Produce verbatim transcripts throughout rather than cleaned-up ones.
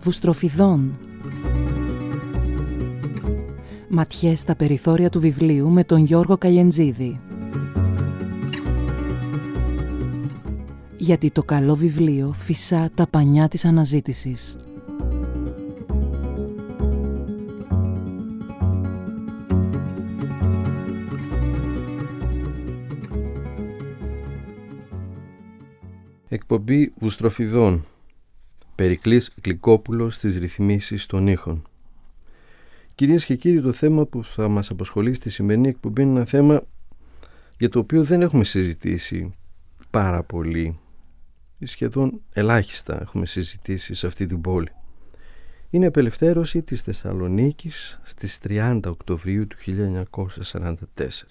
Βουστροφιδών. Ματιές στα περιθώρια του βιβλίου με τον Γιώργο Καλιεντζίδη. Γιατί το καλό βιβλίο φυσά τα πανιά της αναζήτησης. Εκπομπή Βουστροφιδών. Περικλής Γλυκόπουλος στις ρυθμίσεις των ήχων. Κυρίες και κύριοι, το θέμα που θα μας απασχολεί στη σημερινή εκπομπή είναι ένα θέμα για το οποίο δεν έχουμε συζητήσει πάρα πολύ. Σχεδόν ελάχιστα έχουμε συζητήσει σε αυτή την πόλη. Είναι η απελευθέρωση της Θεσσαλονίκης στις τριάντα Οκτωβρίου του χίλια εννιακόσια σαράντα τέσσερα.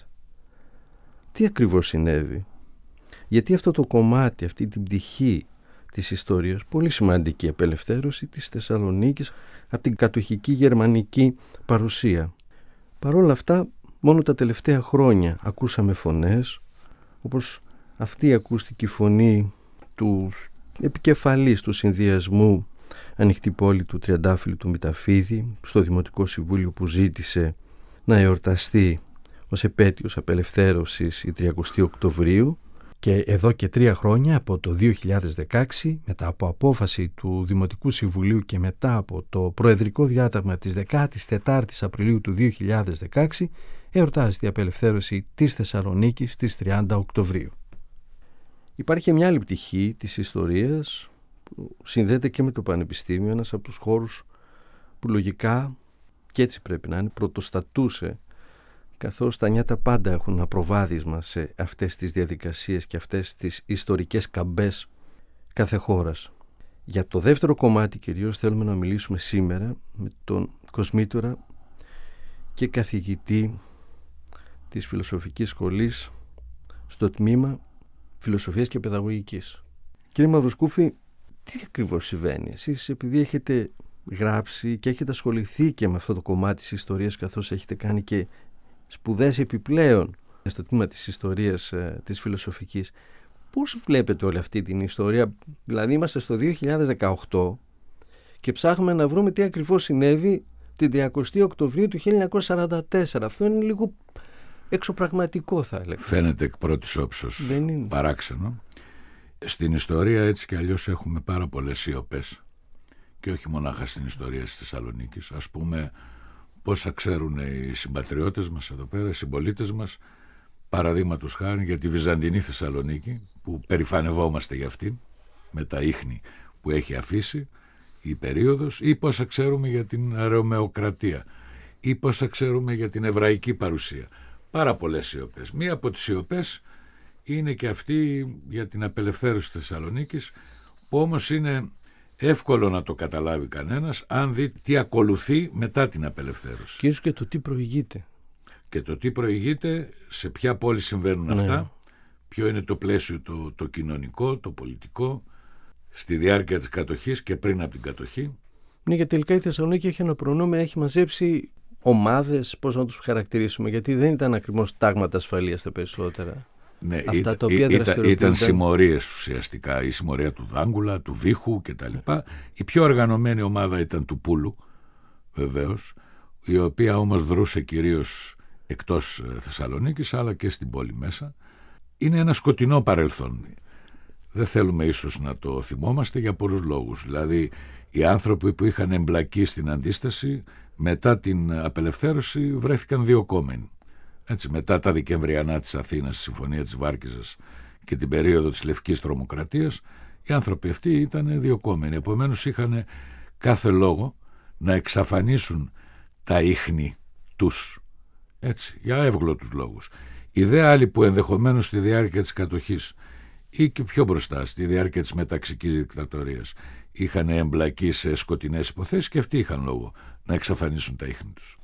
Τι ακριβώς συνέβη? Γιατί αυτό το κομμάτι, αυτή την πτυχή της ιστορίας, πολύ σημαντική απελευθέρωση της Θεσσαλονίκης από την κατοχική γερμανική παρουσία. Παρ' όλα αυτά, μόνο τα τελευταία χρόνια ακούσαμε φωνές, όπως αυτή ακούστηκε η φωνή του επικεφαλής του συνδυασμού Ανοιχτή Πόλη του Τριαντάφυλλου του Μηταφίδη στο Δημοτικό Συμβούλιο, που ζήτησε να εορταστεί ως επέτειος απελευθέρωσης η τριακοστή Οκτωβρίου. Και εδώ και τρία χρόνια, από το δύο χιλιάδες δεκαέξι, μετά από απόφαση του Δημοτικού Συμβουλίου και μετά από το Προεδρικό Διάταγμα της δεκάτης τέταρτης Απριλίου του δύο χιλιάδες δεκαέξι, εορτάζεται η απελευθέρωση της Θεσσαλονίκης στις τριάντα Οκτωβρίου. Υπάρχει μια άλλη πτυχή της ιστορίας που συνδέεται και με το Πανεπιστήμιο, ένας από τους χώρους που λογικά, και έτσι πρέπει να είναι, πρωτοστατούσε, καθώς τα νιάτα πάντα έχουν ένα προβάδισμα σε αυτές τις διαδικασίες και αυτές τις ιστορικές καμπές κάθε χώρας. Για το δεύτερο κομμάτι κυρίως θέλουμε να μιλήσουμε σήμερα με τον κοσμήτορα και καθηγητή της Φιλοσοφικής Σχολής στο τμήμα Φιλοσοφίας και Παιδαγωγικής. Κύριε Μαυροσκούφη, τι ακριβώς συμβαίνει? Εσείς, επειδή έχετε γράψει και έχετε ασχοληθεί και με αυτό το κομμάτι της ιστορίας, καθώς έχετε κάνει και σπουδές επιπλέον στο τμήμα της ιστορίας ε, της φιλοσοφικής, πώς βλέπετε όλη αυτή την ιστορία? Δηλαδή είμαστε στο δύο χιλιάδες δεκαοκτώ και ψάχνουμε να βρούμε τι ακριβώς συνέβη την τριακοστή Οκτωβρίου του χίλια εννιακόσια σαράντα τέσσερα. Αυτό είναι λίγο εξωπραγματικό, θα έλεγα. Φαίνεται εκ πρώτης όψεως παράξενο. Στην ιστορία έτσι κι αλλιώς έχουμε πάρα πολλές σιωπές, και όχι μονάχα στην ιστορία της Θεσσαλονίκης. Ας πούμε, πόσα ξέρουν οι συμπατριώτες μας εδώ πέρα, οι συμπολίτες μας, παραδείγματος χάρη για τη Βυζαντινή Θεσσαλονίκη, που περηφανευόμαστε για αυτήν, με τα ίχνη που έχει αφήσει η περίοδος, ή πόσα ξέρουμε για την Ρωμαιοκρατία, ή πόσα ξέρουμε για την εβραϊκή παρουσία. Πάρα πολλές σιωπές. Μία από τις σιωπές είναι και αυτή για την απελευθέρωση της Θεσσαλονίκης, που όμως είναι εύκολο να το καταλάβει κανένας αν δει τι ακολουθεί μετά την απελευθέρωση. Και ίσως και το τι προηγείται. Και το τι προηγείται, σε ποια πόλη συμβαίνουν ναι. αυτά, ποιο είναι το πλαίσιο το, το κοινωνικό, το πολιτικό, στη διάρκεια της κατοχής και πριν από την κατοχή. Ναι, γιατί τελικά η Θεσσαλονίκη έχει ένα προνόμιο, έχει μαζέψει ομάδες, πώς να τους χαρακτηρίσουμε, γιατί δεν ήταν ακριβώς τάγματα ασφαλείας τα περισσότερα. Ναι, Αυτά ήταν, τα οποία ήταν, ήταν συμμορίες ουσιαστικά, η συμμορία του Δάγκουλα, του Βίχου κτλ. Η πιο οργανωμένη ομάδα ήταν του Πούλου, βεβαίως, η οποία όμως δρούσε κυρίως εκτός Θεσσαλονίκης, αλλά και στην πόλη μέσα. Είναι ένα σκοτεινό παρελθόν. Δεν θέλουμε ίσως να το θυμόμαστε για πολλούς λόγους. Δηλαδή, οι άνθρωποι που είχαν εμπλακεί στην αντίσταση μετά την απελευθέρωση βρέθηκαν διωκόμενοι. Έτσι, μετά τα Δεκεμβριανά της Αθήνας, τη Συμφωνία της Βάρκιζας και την περίοδο της Λευκής Τρομοκρατίας, οι άνθρωποι αυτοί ήταν διωκόμενοι. Επομένως είχαν κάθε λόγο να εξαφανίσουν τα ίχνη τους, έτσι, για εύγλωτους λόγους. Οι δε άλλοι που ενδεχομένως στη διάρκεια της κατοχής ή και πιο μπροστά, στη διάρκεια της μεταξικής δικτατορίας, είχαν εμπλακεί σε σκοτεινές υποθέσεις, και αυτοί είχαν λόγο να εξαφανίσουν τα ίχνη τους.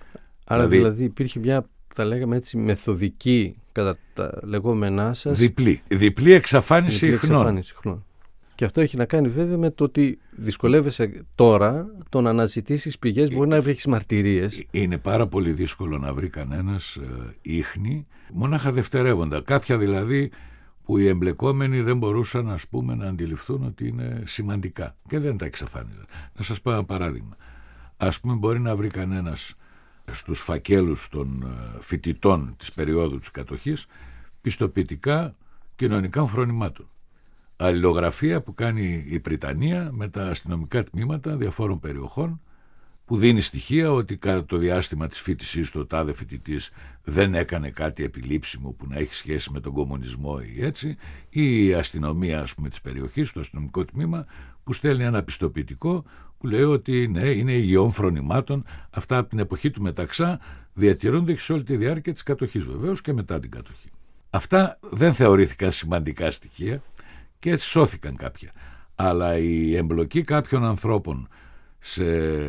Άρα δηλαδή, δηλαδή υπήρχε μια, θα λέγαμε έτσι, μεθοδική, κατά τα λεγόμενά σας, διπλή, διπλή εξαφάνιση διπλή ιχνών. εξαφάνιση ιχνών. Και αυτό έχει να κάνει βέβαια με το ότι δυσκολεύεσαι τώρα το να αναζητήσεις πηγές, μπορεί να βρεις μαρτυρίες. Είναι πάρα πολύ δύσκολο να βρει κανένας ε, ίχνη, μονάχα δευτερεύοντα. Κάποια δηλαδή που οι εμπλεκόμενοι δεν μπορούσαν, ας πούμε, να αντιληφθούν ότι είναι σημαντικά και δεν τα εξαφάνιζαν. Να σας πω ένα παράδειγμα. Ας πούμε, μπορεί να βρει κανένας στους φακέλους των φοιτητών της περίοδου της κατοχής πιστοποιητικά κοινωνικών φρονημάτων. Αλληλογραφία που κάνει η Πριτανία με τα αστυνομικά τμήματα διαφόρων περιοχών, που δίνει στοιχεία ότι κατά το διάστημα της φοιτησής του ο τάδε φοιτητής δεν έκανε κάτι επιλήψιμο που να έχει σχέση με τον κομμουνισμό ή έτσι, ή η αστυνομία, ας πούμε, της περιοχής, το αστυνομικό τμήμα που στέλνει ένα πιστοποιητικό που λέει ότι ναι, είναι υγιών φρονημάτων, αυτά από την εποχή του Μεταξά διατηρούνται σε όλη τη διάρκεια της κατοχής, βεβαίως και μετά την κατοχή. Αυτά δεν θεωρήθηκαν σημαντικά στοιχεία και έτσι σώθηκαν κάποια. Αλλά η εμπλοκή κάποιων ανθρώπων σε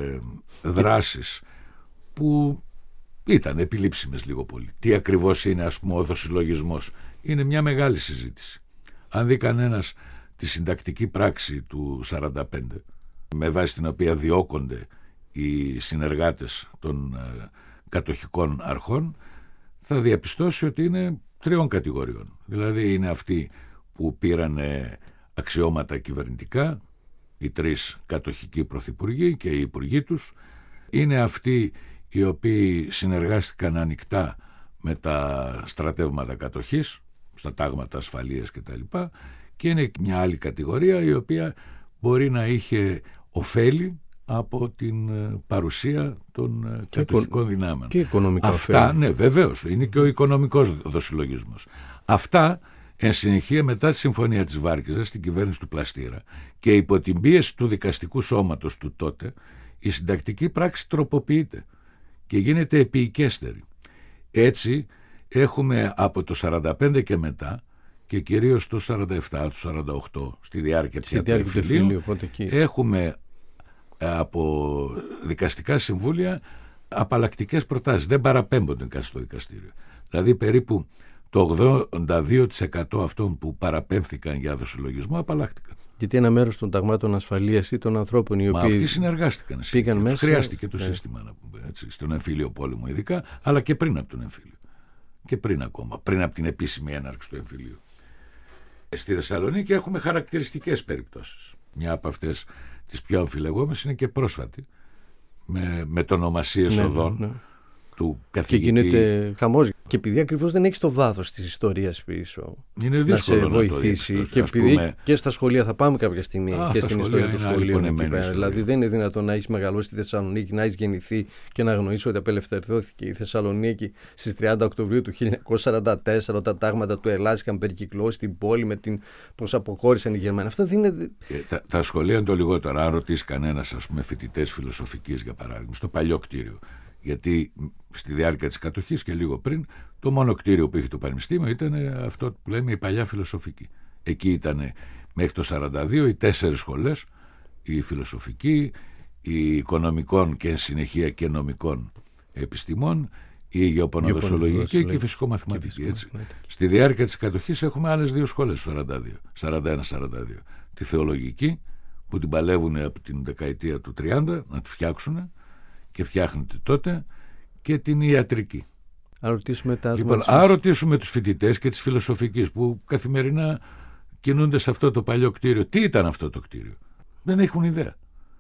δράσεις που ήταν επιλήψιμες λίγο πολύ, τι ακριβώς είναι, ας πούμε, ο δοσυλλογισμός, είναι μια μεγάλη συζήτηση. Αν δει κανένας τη συντακτική πράξη του σαράντα πέντε, με βάση την οποία διώκονται οι συνεργάτες των ε, κατοχικών αρχών, θα διαπιστώσει ότι είναι τριών κατηγοριών. Δηλαδή είναι αυτοί που πήραν αξιώματα κυβερνητικά, οι τρεις κατοχικοί πρωθυπουργοί και οι υπουργοί τους, είναι αυτοί οι οποίοι συνεργάστηκαν ανοιχτά με τα στρατεύματα κατοχής, στα τάγματα ασφαλείας κτλ. Και είναι μια άλλη κατηγορία η οποία μπορεί να είχε ωφέλη από την παρουσία των και κατοχικών δυνάμεων. Και οικονομικά αυτά, ωφέλη. Ναι, βεβαίως, είναι και ο οικονομικός δοσυλλογισμός. Αυτά, εν συνεχεία, μετά τη Συμφωνία της Βάρκηζας στην κυβέρνηση του Πλαστήρα και υπό την πίεση του δικαστικού σώματος του τότε, η συντακτική πράξη τροποποιείται και γίνεται επίοικέστερη. Έτσι έχουμε από το σαράντα πέντε και μετά, και κυρίως το σαράντα επτά, το σαράντα οκτώ, στη διάρκεια του εμφυλίου, έχουμε από δικαστικά συμβούλια απαλλακτικές προτάσεις. Δεν παραπέμπονται καν στο δικαστήριο. Δηλαδή περίπου το ογδόντα δύο τοις εκατό αυτών που παραπέμφθηκαν για δοσυλλογισμό απαλλάχτηκαν. Γιατί ένα μέρος των ταγμάτων ασφαλείας ή των ανθρώπων οι οποίοι. Μα αυτοί συνεργάστηκαν. Πήγαν μέσα. Χρειάστηκε το ναι. σύστημα, να πούμε, έτσι, στον εμφύλιο πόλεμο ειδικά, αλλά και πριν από τον εμφύλιο. Και πριν ακόμα, πριν από την επίσημη έναρξη του εμφυλίου. Στη Θεσσαλονίκη έχουμε χαρακτηριστικές περιπτώσεις. Μια από αυτές τις πιο αμφιλεγόμενες είναι και πρόσφατη, με μετονομασίες ναι, οδών ναι, ναι. του καθηγητή. Και γίνεται χαμός. Και επειδή ακριβώς δεν έχεις το βάθος της ιστορίας πίσω, είναι δύσκολο να σε βοηθήσει. Να και επειδή πούμε... και στα σχολεία θα πάμε κάποια στιγμή Α, και στην ιστορία του σχολείου. Δηλαδή δεν είναι δυνατόν να έχεις μεγαλώσει στη Θεσσαλονίκη, να έχεις γεννηθεί και να γνωρίσεις ότι απελευθερώθηκε η Θεσσαλονίκη στις τριάντα Οκτωβρίου του χίλια εννιακόσια σαράντα τέσσερα, όταν τα τάγματα του Ελλάδας είχαν περικυκλώσει την πόλη με την πώς αποχώρησαν οι Γερμανοί. Αυτό δεν είναι. Ε, τα, τα σχολεία είναι το λιγότερο. Αν ρωτήσει κανένας, ας πούμε, φοιτητές φιλοσοφικής, για παράδειγμα, στο παλιό κτίριο. Γιατί στη διάρκεια της κατοχής και λίγο πριν, το μόνο κτίριο που είχε το Πανεπιστήμιο ήταν αυτό που λέμε η παλιά φιλοσοφική. Εκεί ήταν μέχρι το σαράντα δύο οι τέσσερις σχολές, η φιλοσοφική, η οικονομικών και εν συνεχεία και νομικών επιστημών, η γεωπονοδοσολογική και η φυσικομαθηματική. Έτσι. Στη διάρκεια της κατοχής έχουμε άλλες δύο σχολές, σαράντα δύο, σαράντα ένα σαράντα δύο. Τη θεολογική, που την παλεύουν από την δεκαετία του τριάντα να τη φτιάξουν και φτιάχνεται τότε, και την ιατρική. Αν ρωτήσουμε, τα λοιπόν, αν ρωτήσουμε τους φοιτητές και της φιλοσοφικής που καθημερινά κινούνται σε αυτό το παλιό κτίριο, τι ήταν αυτό το κτίριο, δεν έχουν ιδέα.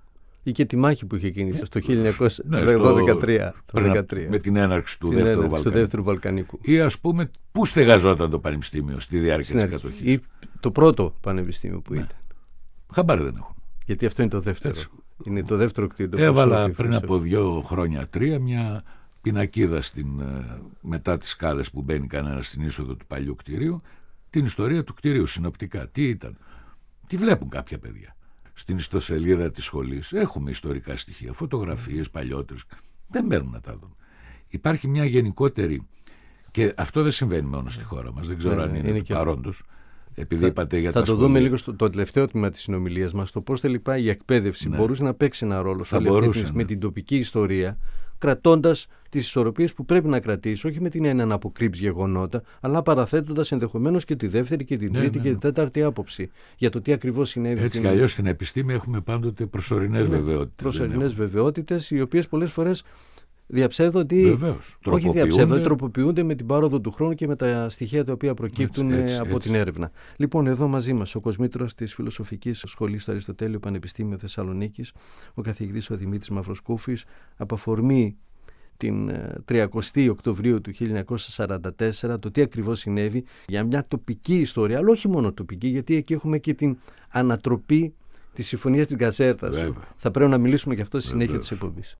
Ή και τη μάχη που είχε κινηθεί στο χίλια εννιακόσια δεκατρία, ναι, με την έναρξη του, δεύτερου, έναρξη Βαλκανικού. του δεύτερου Βαλκανικού. Ή ας πούμε, πού στεγαζόταν το πανεπιστήμιο στη διάρκεια της κατοχής. Ή το πρώτο πανεπιστήμιο που ναι. ήταν. Χαμπάρι δεν έχουν. Γιατί αυτό είναι το δεύτερο. Έτσι. Είναι το δεύτερο κτίριο. Έβαλα πριν από δύο χρόνια, τρία, μια πινακίδα στην, μετά τις σκάλες που μπαίνει κανένα στην είσοδο του παλιού κτηρίου, την ιστορία του κτηρίου συνοπτικά. Τι ήταν. Τι βλέπουν κάποια παιδιά. Στην ιστοσελίδα της σχολής έχουμε ιστορικά στοιχεία, φωτογραφίες παλιότερες. Δεν μένουν να τα δουν. Υπάρχει μια γενικότερη, και αυτό δεν συμβαίνει μόνο στη χώρα μας, δεν ξέρω ναι, αν είναι, είναι του παρόντος. Επειδή θα, είπατε για θα τα το σχολεία. Δούμε λίγο στο το τελευταίο τμήμα της συνομιλίας μας, το πώς τελικά η εκπαίδευση ναι. μπορούσε να παίξει ένα ρόλο θα μπορούσε, ναι. με την τοπική ιστορία, κρατώντας τις ισορροπίες που πρέπει να κρατήσει, όχι με την έννοια να αποκρύψει γεγονότα, αλλά παραθέτοντας ενδεχομένως και τη δεύτερη και την ναι, τρίτη ναι, και την τέταρτη άποψη για το τι ακριβώς συνέβη. Έτσι κι αλλιώς στην επιστήμη έχουμε πάντοτε προσωρινές ναι, βεβαιότητες. Προσωρινές βεβαιότητες, οι οποίες πολλές φορές διαψεύδω ότι. Βεβαίως. Όχι διαψεύδω, τροποποιούνται με την πάροδο του χρόνου και με τα στοιχεία τα οποία προκύπτουν έτσι, έτσι, από έτσι. την έρευνα. Λοιπόν, εδώ μαζί μας ο Κοσμήτρος της Φιλοσοφικής Σχολής στο Αριστοτέλειο Πανεπιστήμιο Θεσσαλονίκης, ο καθηγητής ο Δημήτρης Μαυροσκούφης, από αφορμή την τριακοστή Οκτωβρίου του χίλια εννιακόσια σαράντα τέσσερα, το τι ακριβώς συνέβη για μια τοπική ιστορία, αλλά όχι μόνο τοπική, γιατί εκεί έχουμε και την ανατροπή της Συμφωνίας της Γκαζέρτας. Βέβαια. Θα πρέπει να μιλήσουμε γι' αυτό στη συνέχεια Βεβαίως. της εκπομπής.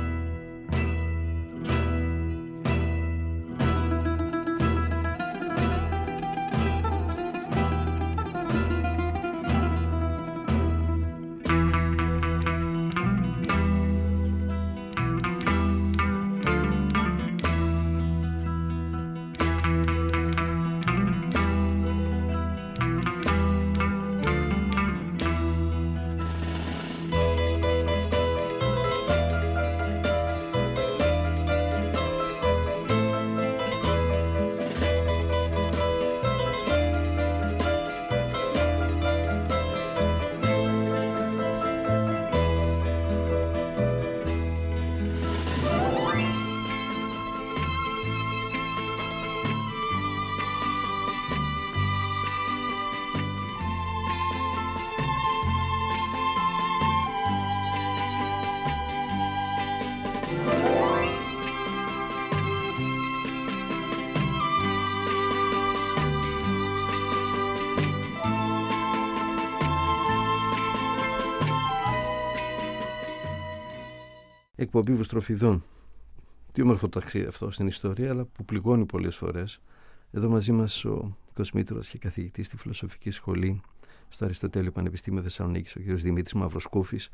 Εκπομπή Βουστροφιδών. Τι όμορφο ταξίδι αυτό στην ιστορία, αλλά που πληγώνει πολλές φορές. Εδώ μαζί μας ο Κοσμήτρος και καθηγητής στη Φιλοσοφική Σχολή στο Αριστοτέλειο Πανεπιστήμιο Θεσσαλονίκης, ο κ. Δημήτρης Μαυροσκούφης,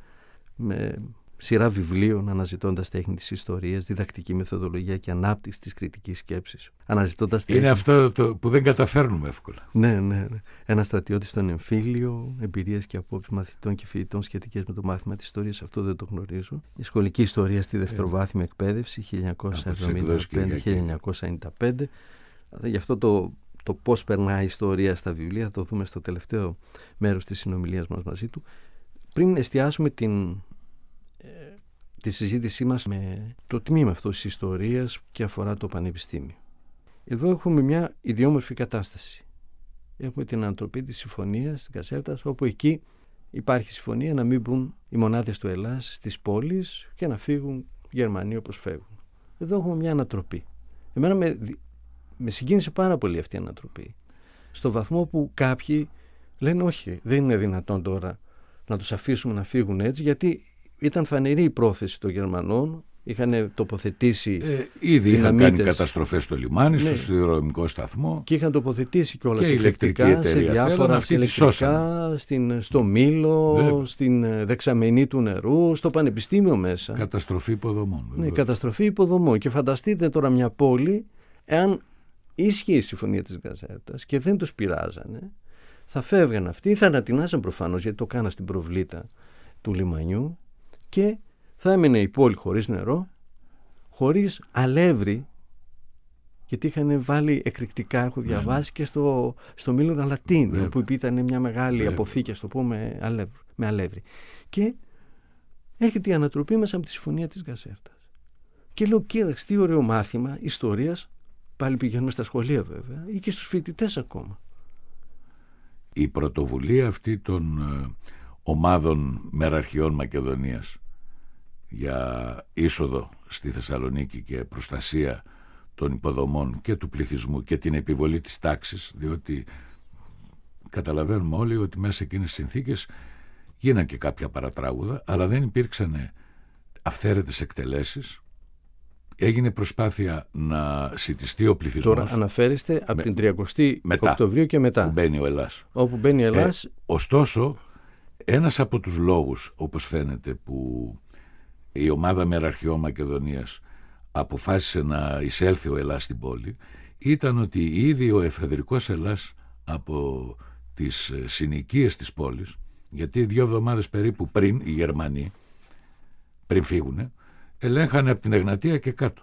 με σειρά βιβλίων αναζητώντας τέχνη της ιστορίας, διδακτική μεθοδολογία και ανάπτυξη της κριτικής σκέψης. Αναζητώντας τέχνη... Είναι αυτό το που δεν καταφέρνουμε εύκολα. Ναι, ναι, ναι. Ένα στρατιώτη στον εμφύλιο, εμπειρίες και απόψεις μαθητών και φοιτητών σχετικές με το μάθημα της ιστορίας, αυτό δεν το γνωρίζω. Η σχολική ιστορία στη δευτεροβάθμια εκπαίδευση, χίλια εννιακόσια εβδομήντα πέντε με χίλια εννιακόσια ενενήντα πέντε. Γι' αυτό το, το πώς περνάει η ιστορία στα βιβλία θα το δούμε στο τελευταίο μέρος της συνομιλίας μας μαζί του. Πριν εστιάσουμε την, ε, τη συζήτησή μας με το τμήμα αυτό της ιστορίας και αφορά το πανεπιστήμιο. Εδώ έχουμε μια ιδιόμορφη κατάσταση. Έχουμε την ανατροπή της συμφωνίας της Γκαζέρτας, όπου εκεί υπάρχει συμφωνία να μην μπουν οι μονάδες του Ελλάς στις πόλεις και να φύγουν οι Γερμανοί όπως φεύγουν. Εδώ έχουμε μια ανατροπή. Εμένα με, με συγκίνησε πάρα πολύ αυτή η ανατροπή. Στο βαθμό που κάποιοι λένε όχι, δεν είναι δυνατόν τώρα να τους αφήσουμε να φύγουν έτσι, γιατί ήταν φανερή η πρόθεση των Γερμανών. Είχαν τοποθετήσει. Ε, ήδη είχαν κάνει καταστροφές στο λιμάνι, ναι, στο σιδηροδρομικό σταθμό. Και είχαν τοποθετήσει κιόλας ηλεκτρικά σε διάφορα ηλεκτρικά, στην, στο Μήλο, βέβαια, στην δεξαμενή του νερού, στο πανεπιστήμιο μέσα. Καταστροφή υποδομών. Ναι, καταστροφή υποδομών. Και φανταστείτε τώρα μια πόλη, εάν ίσχυε η συμφωνία της Γκαζέρτας και δεν τους πειράζανε, θα φεύγαν αυτοί, θα ανατινάσαν προφανώς, γιατί το κάνα στην προβλήτα του λιμανιού, και θα έμενε η πόλη χωρίς νερό, χωρίς αλεύρι, γιατί είχαν βάλει εκρηκτικά, έχω διαβάσει, ναι, και στο, στο Μήλο Λατίνη, που ήταν μια μεγάλη, βέβαια, αποθήκη, ας το πούμε, αλεύρι, με αλεύρι. Και έρχεται η ανατροπή μέσα από τη συμφωνία της Γκαζέρτας. Και λέω, κοίταξε, τι ωραίο μάθημα ιστορίας, πάλι πηγαίνουμε στα σχολεία βέβαια, ή και στους φοιτητές ακόμα. Η πρωτοβουλία αυτή των ε, ομάδων μεραρχιών Μακεδονίας για είσοδο στη Θεσσαλονίκη και προστασία των υποδομών και του πληθυσμού και την επιβολή της τάξης, διότι καταλαβαίνουμε όλοι ότι μέσα εκείνες τις συνθήκες γίναν και κάποια παρατράγουδα, αλλά δεν υπήρξαν αυθαίρετες εκτελέσεις. Έγινε προσπάθεια να σιτιστεί ο πληθυσμός. Τώρα αναφέρεστε από με, την τριακοστή Οκτωβρίου και μετά. Όπου μπαίνει ο Ελλάς. Όπου μπαίνει ο Ελλάς. Ε, ωστόσο, ένας από τους λόγους, όπως φαίνεται, που η ομάδα μεραρχιών Μακεδονίας αποφάσισε να εισέλθει ο Ελλάς στην πόλη, ήταν ότι ήδη ο εφεδρικός Ελλάς από τις συνοικίες της πόλης, γιατί δύο εβδομάδες περίπου πριν οι Γερμανοί, πριν φύγουνε, ελέγχανε από την Εγνατία και κάτω.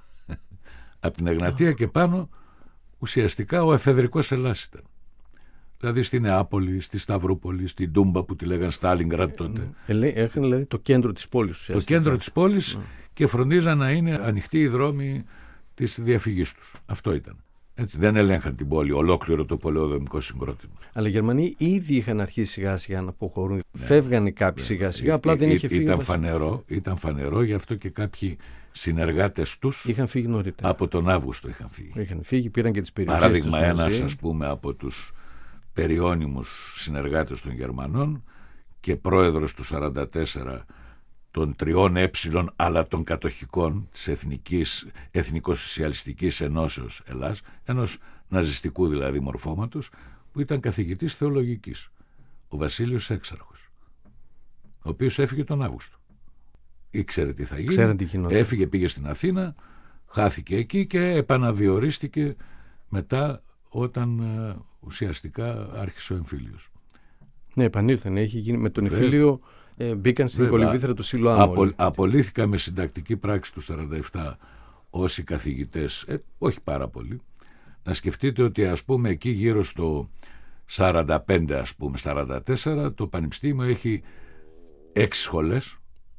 Από την Εγνατία και πάνω ουσιαστικά ο εφεδρικός Ελλάς ήταν. Δηλαδή στη Νεάπολη, στη Σταυρούπολη, στην Τούμπα που τη λέγαν Στάλινγκραντ τότε. Έχουν δηλαδή το κέντρο της πόλης ουσιαστικά. Το κέντρο της πόλης, mm. και φροντίζαν να είναι ανοιχτοί οι δρόμοι της διαφυγής τους. Αυτό ήταν. Έτσι, δεν ελέγχαν την πόλη, ολόκληρο το πολεοδομικό συγκρότημα. Αλλά οι Γερμανοί ήδη είχαν αρχίσει σιγά σιγά να αποχωρούν. Ναι. Φεύγανε κάποιοι σιγά σιγά, απλά Ή, δεν ή, είχε φύγει. Ήταν φανερό, ήταν φανερό, γι' αυτό και κάποιοι συνεργάτες τους είχαν φύγει νωρίτερα. Από τον Αύγουστο είχαν φύγει. Είχαν φύγει, πήραν και τις περιοχές. Παράδειγμα, ένας, ας πούμε, από τους περιώνυμους συνεργάτες των Γερμανών και πρόεδρος του σαράντα τέσσερα των τριών έψιλων αλλά των κατοχικών της Εθνικής, Εθνικοσοσιαλιστικής Ενώσεως Ελλάς, ενός ναζιστικού δηλαδή μορφώματος, που ήταν καθηγητής θεολογικής, ο Βασίλειος Έξαρχος, ο οποίος έφυγε τον Αύγουστο. Ήξερε τι θα γίνει, τι έφυγε, πήγε στην Αθήνα, χάθηκε εκεί και επαναδιορίστηκε μετά, όταν ε, ουσιαστικά άρχισε ο εμφύλιος. Ναι, επανήλθαν, έχει γίνει με τον εμφύλιο. Ε, μπήκαν στην κολυβήθρα του Σιλοάμου. Απο, απολύθηκαν με συντακτική πράξη του σαράντα επτά όσοι καθηγητές, ε, όχι πάρα πολλοί. Να σκεφτείτε ότι, ας πούμε, εκεί γύρω στο σαράντα πέντε, ας πούμε, σαράντα τέσσερα, το Πανεπιστήμιο έχει έξι σχολές.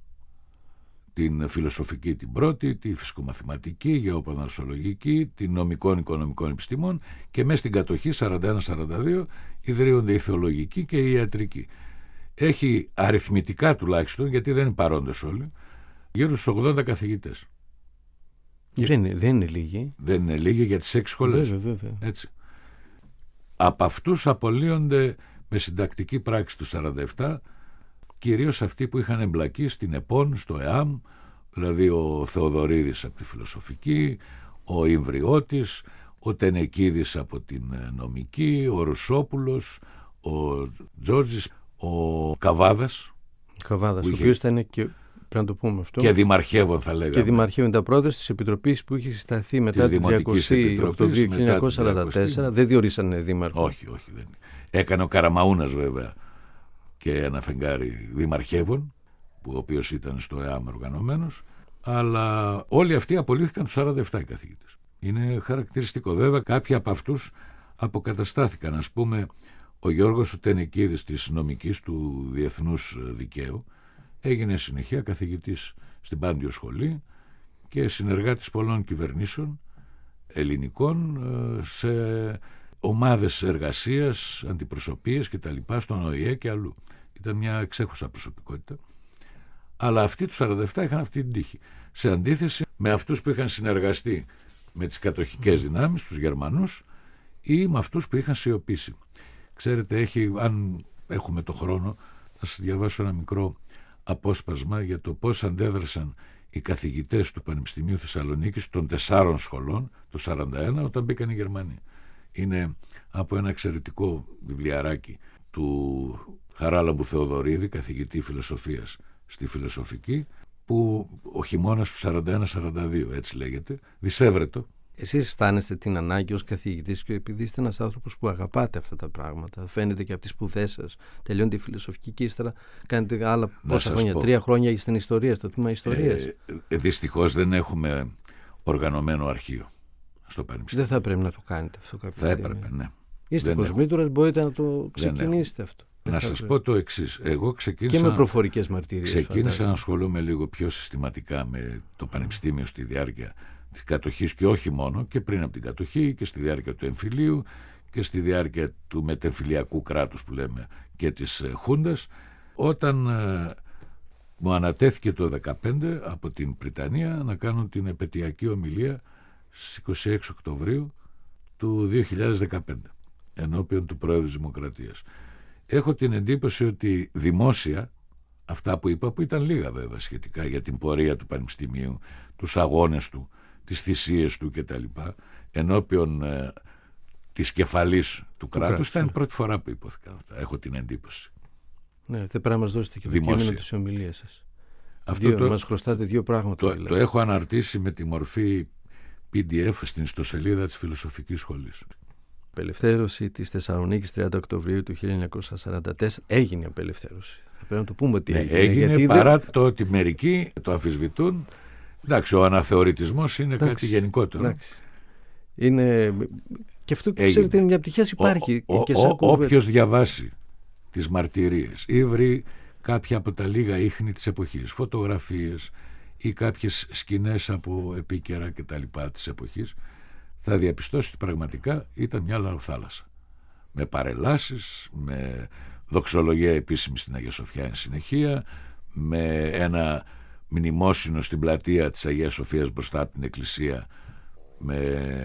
Την φιλοσοφική την πρώτη, τη φυσικομαθηματική, γεωποναρσολογική, την νομικών οικονομικών επιστημών, και μέσα στην κατοχή σαράντα ένα σαράντα δύο ιδρύονται η θεολογική και η ιατρική. Έχει αριθμητικά τουλάχιστον, γιατί δεν είναι παρόντες όλοι, γύρω στους ογδόντα καθηγητές. Δεν είναι, δεν είναι λίγοι. Δεν είναι λίγοι για τις έξι σχολές. Βέβαια, βέβαια. Έτσι. Από αυτούς απολύονται με συντακτική πράξη του σαράντα επτά κυρίως αυτοί που είχαν εμπλακεί στην ΕΠΟΝ, στο ΕΑΜ, δηλαδή ο Θεοδωρίδης από τη φιλοσοφική, ο Ιμβριώτης, ο Τενεκίδης από την νομική, ο Ρουσόπουλος, ο Τζόρτζης, ο Καβάδας. Καβάδας, ο είχε... οποίος ήταν και, πρέπει να το πούμε αυτό, και δημαρχεύων θα λέγαμε. Και δημαρχεύων, ήταν πρόεδρος της Επιτροπής που είχε συσταθεί μετά την τριακοστή Οκτωβρίου χίλια εννιακόσια σαράντα τέσσερα. Δεν διορίσανε δήμαρχο. Όχι, όχι. Δεν. Έκανε ο Καραμαούνας βέβαια και ένα φεγγάρι δημαρχεύων, που ο οποίος ήταν στο ΕΑΜ οργανωμένος, αλλά όλοι αυτοί απολύθηκαν τους σαράντα επτά οι καθηγητές. Είναι χαρακτηριστικό. Βέβαια κάποιοι από αυτούς αποκαταστάθηκαν. Ας πούμε, ο Γιώργος ο Τενεκίδης της νομικής του Διεθνούς Δικαίου έγινε συνεχεία καθηγητής στην Πάντιο Σχολή και συνεργάτης πολλών κυβερνήσεων ελληνικών σε ομάδες εργασίας, αντιπροσωπείες και τα λοιπά, στον ΟΗΕ και αλλού. Ήταν μια εξέχουσα προσωπικότητα. Αλλά αυτοί τους σαράντα επτά είχαν αυτή την τύχη. Σε αντίθεση με αυτούς που είχαν συνεργαστεί με τις κατοχικές δυνάμεις, τους Γερμανούς, ή με αυτούς που είχαν σιωπήσει. Ξέρετε, έχει, αν έχουμε το χρόνο, θα σας διαβάσω ένα μικρό απόσπασμα για το πώς αντέδρασαν οι καθηγητές του Πανεπιστημίου Θεσσαλονίκης των τεσσάρων σχολών το σαράντα ένα όταν μπήκαν οι Γερμανοί. Είναι από ένα εξαιρετικό βιβλιαράκι του Χαράλαμπου Θεοδωρίδη, καθηγητή φιλοσοφίας στη φιλοσοφική, που ο χειμώνας του σαράντα ένα σαράντα δύο, έτσι λέγεται, δισεύρετο. Εσείς αισθάνεστε την ανάγκη ως καθηγητής, και επειδή είστε ένας άνθρωπος που αγαπάτε αυτά τα πράγματα, φαίνεται και από τις σπουδές σας, τελειώνετε τη φιλοσοφική και ύστερα κάνετε άλλα πόσα χρόνια, πω. τρία χρόνια στην ιστορία, στο τμήμα ιστορίας. Ε, ε, δυστυχώς δεν έχουμε οργανωμένο αρχείο στο Πανεπιστήμιο. Δεν θα πρέπει να το κάνετε αυτό κάποια Θα στιγμή. έπρεπε, ναι. Είστε κοσμήτωρας, μπορείτε να το ξεκινήσετε αυτό. Να σας πρέπει. πω το εξής. Εγώ ξεκίνησα, και με προφορικές μαρτυρίες. Ξεκίνησα να ασχολούμαι λίγο πιο συστηματικά με το Πανεπιστήμιο στη διάρκεια της κατοχής, και όχι μόνο, και πριν από την κατοχή και στη διάρκεια του εμφυλίου και στη διάρκεια του μετεμφυλιακού κράτους που λέμε και της Χούντας, όταν ε, μου ανατέθηκε το δεκαπέντε από την Πριτανία να κάνω την επαιτειακή ομιλία στις είκοσι έξι Οκτωβρίου του δύο χιλιάδες δεκαπέντε ενώπιον του Πρόεδρου της Δημοκρατίας. Έχω την εντύπωση ότι δημόσια αυτά που είπα, που ήταν λίγα βέβαια σχετικά για την πορεία του Πανεπιστημίου, τους αγώνες του, τις θυσίες του κτλ, ενώπιον ε, της κεφαλής του κράτους, ήταν η πρώτη φορά που υπόθηκαν αυτά. Έχω την εντύπωση. Ναι, δεν πρέπει να μας δώσετε και το κείμενο της ομιλίας σας. Αυτό δύο, το, μας χρωστάτε δύο πράγματα. Το, δηλαδή. το έχω αναρτήσει με τη μορφή πι ντι εφ στην ιστοσελίδα της Φιλοσοφικής Σχολής. Απελευθέρωση της Θεσσαλονίκης τριάντα Οκτωβρίου του χίλια εννιακόσια σαράντα τέσσερα. Έγινε απελευθέρωση. Θα πρέπει να το πούμε ότι ναι, έγινε. Έγινε γιατί παρά δεν... το ότι μερικοί το αμφισβητούν. Εντάξει, ο αναθεωρητισμός είναι εντάξει, κάτι γενικότερο. Εντάξει. Είναι... Και αυτό, ξέρετε, είναι μια πτυχή υπάρχει. Ο, και ο, ο, όποιος διαβάσει τις μαρτυρίες ή βρει κάποια από τα λίγα ίχνη της εποχής, φωτογραφίες ή κάποιες σκηνές από επίκαιρα και τα λοιπά της εποχής, θα διαπιστώσει ότι πραγματικά ήταν μια λαροθάλασσα. Με παρελάσεις, με δοξολογία επίσημη στην Αγία Σοφιά εν συνεχεία, με ένα μνημόσυνο στην πλατεία της Αγίας Σοφίας μπροστά από την εκκλησία, με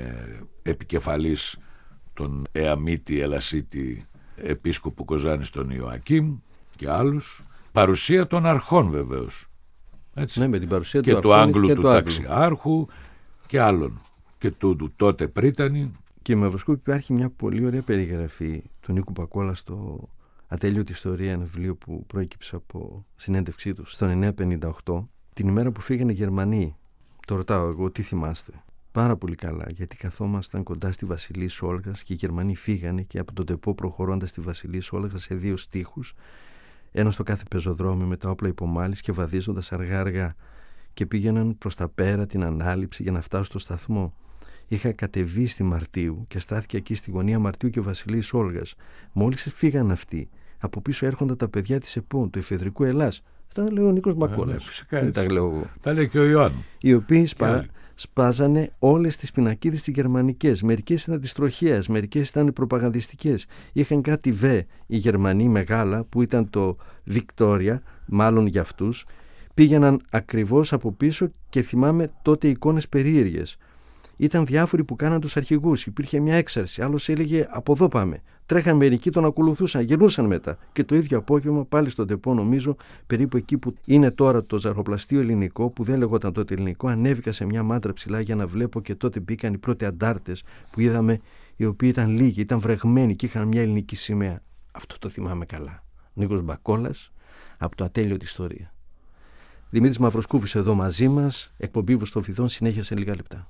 επικεφαλής τον Εαμίτη Ελασίτη επίσκοπο Κοζάνης τον Ιωακήμ και άλλους. Παρουσία των αρχών βεβαίως. Έτσι. Ναι, με την παρουσία και του, του Άγγλου και του του ταξιάρχου και άλλων. Και του, του τότε πρίτανη. Και με Μαυροσκόπη υπάρχει μια πολύ ωραία περιγραφή του Νίκου Μπακόλα στο Ατέλειωτη Ιστορία, ένα βιβλίο που προέκυψε από συνέντευξή του στον εννιακόσια πενήντα οκτώ, την ημέρα που φύγανε οι Γερμανοί. Το ρωτάω εγώ, τι θυμάστε? Πάρα πολύ καλά, γιατί καθόμασταν κοντά στη Βασιλή Σόλγας και οι Γερμανοί φύγανε και από τον τεπό προχωρώντας στη Βασιλή Σόλγας σε δύο στίχους, ένα στο κάθε πεζοδρόμιο με τα όπλα υπομάλης και βαδίζοντας αργά-αργά, και πήγαιναν προς τα πέρα την ανάληψη για να φτάσουν στο σταθμό. Είχα κατεβεί στη Μαρτίου και στάθηκα εκεί στη γωνία Μαρτίου και Βασιλής Όλγας. Μόλις φύγαν αυτοί, από πίσω έρχονταν τα παιδιά της ΕΠΟ, του εφεδρικού Ελλάς. Αυτά τα λέει ο Νίκος Μπακόλας. Ναι, τα λέω εγώ. Τα λέει και ο Ιωάννου. Οι οποίοι σπα... σπάζανε όλες τις πινακίδες τις γερμανικές. Μερικές ήταν της τροχέας, μερικές ήταν προπαγανδιστικές. Είχαν κάτι βε οι Γερμανοί μεγάλα που ήταν το Βικτόρια, μάλλον για αυτούς. Πήγαιναν ακριβώς από πίσω και θυμάμαι τότε εικόνες περίεργες. Ήταν διάφοροι που κάναν τους αρχηγούς. Υπήρχε μια έξαρση. Άλλος έλεγε από εδώ πάμε. Τρέχαν μερικοί, τον ακολουθούσαν, γυρνούσαν μετά. Και το ίδιο απόγευμα πάλι στον τεπό, νομίζω, περίπου εκεί που είναι τώρα το ζαρχοπλαστείο ελληνικό, που δεν λεγόταν τότε ελληνικό, ανέβηκα σε μια μάντρα ψηλά για να βλέπω και τότε μπήκαν οι πρώτοι αντάρτες που είδαμε, οι οποίοι ήταν λίγοι, ήταν βρεγμένοι και είχαν μια ελληνική σημαία. Αυτό το θυμάμαι καλά. Νίκος Μπακόλας από το Ατέλειωτη Ιστορία. Δημήτρης Μαυροσκούφης εδώ μαζί μας. Εκπομπή Βοστοφιδών, συνέχεια σε λίγα λεπτά.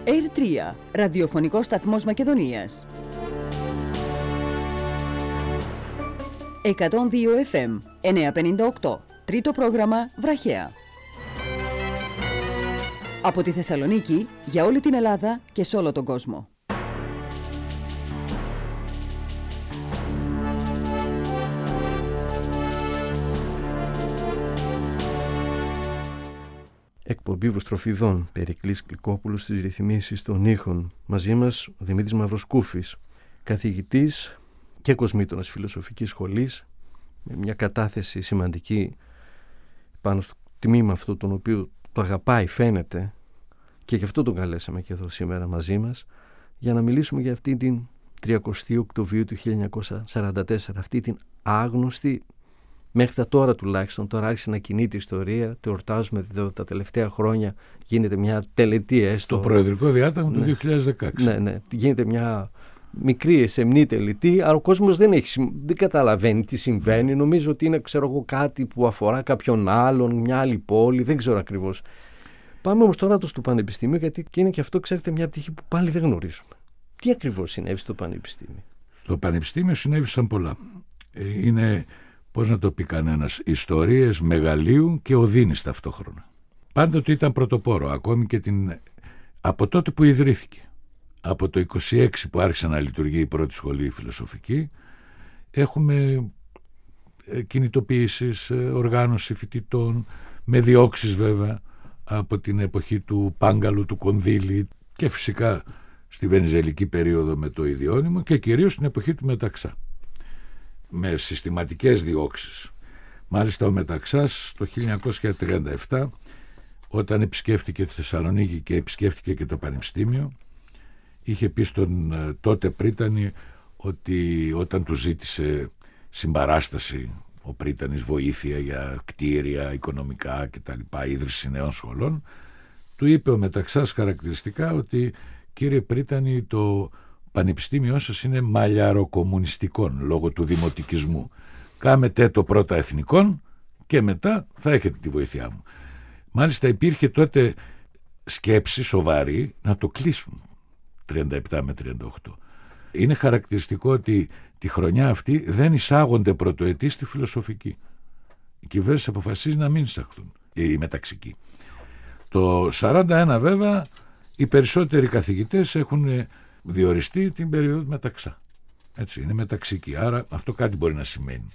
έιρ τρία, ραδιοφωνικός σταθμός Μακεδονίας. εκατόν δύο εφ εμ, εννιακόσια πενήντα οκτώ, τρίτο πρόγραμμα Βραχαία. Από τη Θεσσαλονίκη για όλη την Ελλάδα και σε όλο τον κόσμο. Εκπομπή Βοστροφιδών, Περικλής Κλικόπουλος στις ρυθμίσεις των ήχων. Μαζί μας ο Δημήτρης Μαυροσκούφης, καθηγητής και κοσμήτωνας φιλοσοφικής σχολής, με μια κατάθεση σημαντική πάνω στο τμήμα αυτό τον οποίο το αγαπάει, φαίνεται, και γι' αυτό τον καλέσαμε και εδώ σήμερα μαζί μας, για να μιλήσουμε για αυτή την τριακοστή Οκτωβρίου του χίλια εννιακόσια σαράντα τέσσερα, αυτή την άγνωστη, μέχρι τα τώρα τουλάχιστον, τώρα άρχισε να κινείται η ιστορία, το εορτάζουμε εδώ τα τελευταία χρόνια, γίνεται μια τελετή έστω. Το προεδρικό διάταγμα ναι. του δύο χιλιάδες δεκαέξι. Ναι, ναι, γίνεται μια μικρή εσεμνή τελετή, αλλά ο κόσμος δεν, έχει, δεν καταλαβαίνει τι συμβαίνει. Νομίζω ότι είναι, ξέρω εγώ, κάτι που αφορά κάποιον άλλον, μια άλλη πόλη, δεν ξέρω ακριβώς. Πάμε όμως τώρα στο Πανεπιστήμιο, γιατί και είναι και αυτό, ξέρετε, μια πτυχή που πάλι δεν γνωρίζουμε. Τι ακριβώς συνέβη στο Πανεπιστήμιο? Στο Πανεπιστήμιο συνέβησαν πολλά. Είναι, πώς να το πει κανένας, ιστορίες μεγαλείου και οδύνης ταυτόχρονα. Πάντοτε ήταν πρωτοπόρο, ακόμη και την... από τότε που ιδρύθηκε. Από το είκοσι έξι που άρχισε να λειτουργεί η πρώτη σχολή φιλοσοφική, έχουμε κινητοποιήσεις, οργάνωση φοιτητών, με διώξεις βέβαια, από την εποχή του Πάγκαλου, του Κονδύλη και φυσικά στη βενιζελική περίοδο με το Ιδιώνυμο και κυρίως στην εποχή του Μεταξά, με συστηματικές διώξεις. Μάλιστα ο Μεταξάς το χίλια εννιακόσια τριάντα επτά, όταν επισκέφτηκε τη Θεσσαλονίκη και επισκέφτηκε και το Πανεπιστήμιο, είχε πει στον τότε Πρίτανη ότι όταν του ζήτησε συμπαράσταση ο Πρίτανης, βοήθεια για κτίρια, οικονομικά κτλ, ίδρυση νέων σχολών, του είπε ο Μεταξάς χαρακτηριστικά ότι κύριε Πρίτανη, το πανεπιστήμιό σας είναι μαλλιαροκομμουνιστικών λόγω του δημοτικισμού. Κάμετε το πρώτα εθνικών και μετά θα έχετε τη βοήθειά μου. Μάλιστα υπήρχε τότε σκέψη σοβαρή να το κλείσουν τριάντα επτά με τριάντα οκτώ. Είναι χαρακτηριστικό ότι τη χρονιά αυτή δεν εισάγονται πρωτοετή στη φιλοσοφική. Η κυβέρνηση αποφασίζει να μην εισαχθούν οι μεταξικοί. Το σαράντα ένα βέβαια οι περισσότεροι καθηγητές έχουν διοριστεί την περίοδο Μεταξά. Έτσι, είναι μεταξικοί, άρα αυτό κάτι μπορεί να σημαίνει.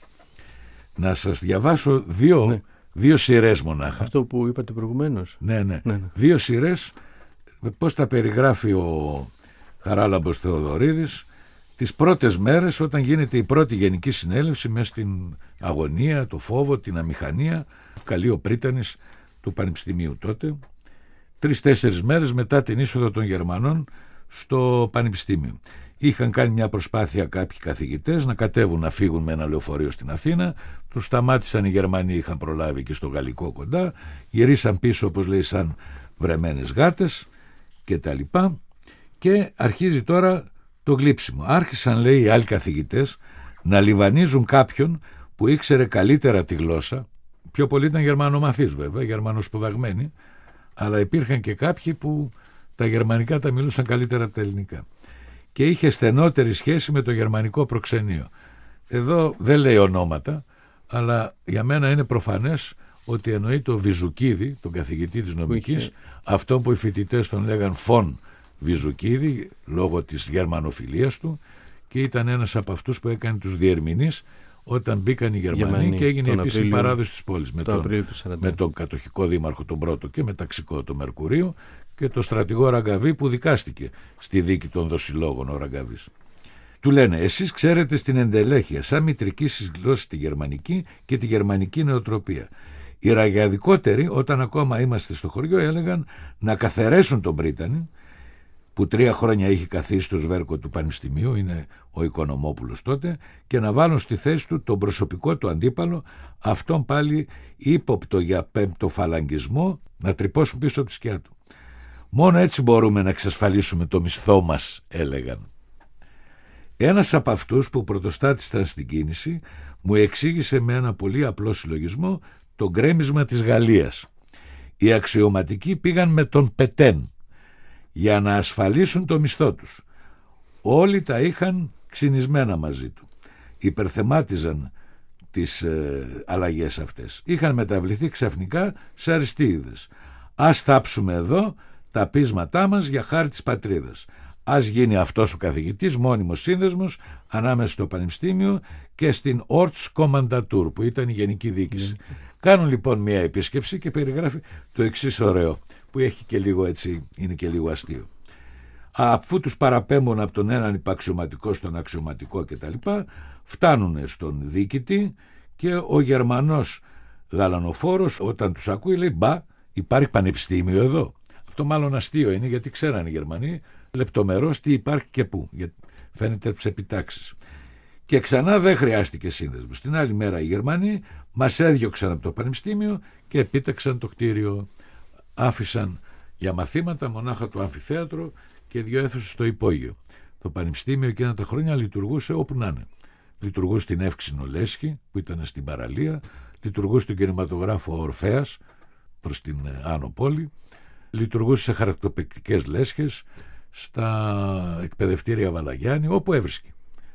Να σας διαβάσω δύο, ναι. δύο σειρές μονάχα. Αυτό που είπατε προηγουμένως. Ναι, ναι, ναι, ναι. Δύο σειρές, πώς τα περιγράφει ο Χαράλαμπος Θεοδωρίδης, τις πρώτες μέρες όταν γίνεται η πρώτη γενική συνέλευση μέσα στην αγωνία, το φόβο, την αμηχανία, καλεί ο Πρίτανης του Πανεπιστημίου τότε, τρεις-τέσσερις μέρες μετά την είσοδο των Γερμανών στο Πανεπιστήμιο. Είχαν κάνει μια προσπάθεια κάποιοι καθηγητές να κατέβουν να φύγουν με ένα λεωφορείο στην Αθήνα, τους σταμάτησαν οι Γερμανοί, είχαν προλάβει και στο Γαλλικό κοντά, γυρίσαν πίσω όπως λέει σαν βρεμένες γάτες και τα λοιπά, και αρχίζει τώρα το γλύψιμο. Άρχισαν, λέει, οι άλλοι καθηγητές να λιβανίζουν κάποιον που ήξερε καλύτερα τη γλώσσα, πιο πολύ ήταν γερμανομαθείς βέβαια, γερμανοσπουδαγμένοι, αλλά υπήρχαν και κάποιοι που τα γερμανικά τα μιλούσαν καλύτερα από τα ελληνικά και είχε στενότερη σχέση με το γερμανικό προξενείο. Εδώ δεν λέει ονόματα, αλλά για μένα είναι προφανές ότι εννοεί το Βυζουκίδη, τον καθηγητή της νομικής, είχε... αυτό που οι φοιτητές τον λέγαν Φον Βυζουκίδη λόγω της γερμανοφιλίας του, και ήταν ένας από αυτούς που έκανε τους διερμηνείς όταν μπήκαν οι Γερμανοί, Γερμανοί και έγινε επίσης η παράδοση της πόλης με τον, με τον κατοχικό δήμαρχο τον πρώτο και με ταξικό το Μερκουρίο και το στρατηγό Ραγκαβή που δικάστηκε στη δίκη των δοσιλόγων ο Ραγκαβής. Του λένε, εσείς ξέρετε στην εντελέχεια σαν μητρική σας γλώσσα τη γερμανική και τη γερμανική νοοτροπία. Οι ραγιαδικότεροι όταν ακόμα είμαστε στο χωριό έλεγαν να καθαιρέσουν τον Πρίτανη, που τρία χρόνια είχε καθίσει στο σβέρκο του Πανεπιστημίου, είναι ο Οικονομόπουλος τότε, και να βάλουν στη θέση του τον προσωπικό του αντίπαλο, αυτόν πάλι ύποπτο για πέμπτοφαλαγγισμό, να τρυπώσουν πίσω από τη σκιά του. Μόνο έτσι μπορούμε να εξασφαλίσουμε το μισθό μας, έλεγαν. Ένας από αυτούς που πρωτοστάτησαν στην κίνηση μου εξήγησε με ένα πολύ απλό συλλογισμό το γκρέμισμα της Γαλλίας. Οι αξιωματικοί πήγαν με τον Πετέν. για να ασφαλίσουν το μισθό τους. Όλοι τα είχαν ξυνισμένα μαζί του. Υπερθεμάτιζαν τις ε, αλλαγές αυτές. Είχαν μεταβληθεί ξαφνικά σε αριστείδες. Ας θάψουμε εδώ τα πείσματά μας για χάρη της πατρίδας. Ας γίνει αυτός ο καθηγητής μόνιμος σύνδεσμος ανάμεσα στο Πανεπιστήμιο και στην Ortskommandatur, που ήταν η Γενική Διοίκηση. Mm. Κάνουν λοιπόν μια επίσκεψη και περιγράφει το εξής ωραίο, που έχει και λίγο έτσι, είναι και λίγο αστείο. Αφού τους παραπέμπουν από τον έναν υπαξιωματικό στον αξιωματικό κτλ., φτάνουν στον διοικητή και ο Γερμανός γαλανοφόρος όταν τους ακούει λέει «Μπα, υπάρχει πανεπιστήμιο εδώ». Αυτό μάλλον αστείο είναι, γιατί ξέρανε οι Γερμανοί λεπτομερώς τι υπάρχει και πού, γιατί φαίνεται από τις επιτάξεις. Και ξανά δεν χρειάστηκε σύνδεσμο. Την άλλη μέρα οι Γερμανοί μας έδιωξαν από το πανεπιστήμιο και επίταξαν το κτίριο. Άφησαν για μαθήματα μονάχα το αμφιθέατρο και δύο αίθουσες στο υπόγειο. Το πανεπιστήμιο εκείνα τα χρόνια λειτουργούσε όπου να είναι. Λειτουργούσε στην Εύξηνο Λέσχη, που ήταν στην παραλία, λειτουργούσε στον κινηματογράφο Ορφέας προς την Άνω Πόλη, λειτουργούσε σε χαρακτοπαικτικές λέσχες, στα εκπαιδευτήρια Βαλαγιάννη, όπου έβρισκε.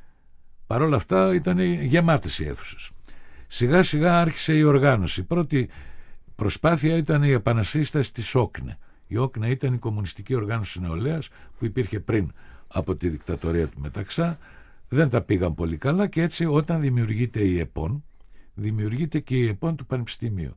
Παρ' όλα αυτά ήταν γεμάτες οι αίθουσες. Σιγά σιγά άρχισε η οργάνωση. Η πρώτη προσπάθεια ήταν η επανασύσταση της Όκνε. Η Όκνε ήταν η κομμουνιστική οργάνωση νεολαίας που υπήρχε πριν από τη δικτατορία του Μεταξά. Δεν τα πήγαν πολύ καλά και έτσι όταν δημιουργείται η ΕΠΟΝ, δημιουργείται και η ΕΠΟΝ του Πανεπιστημίου.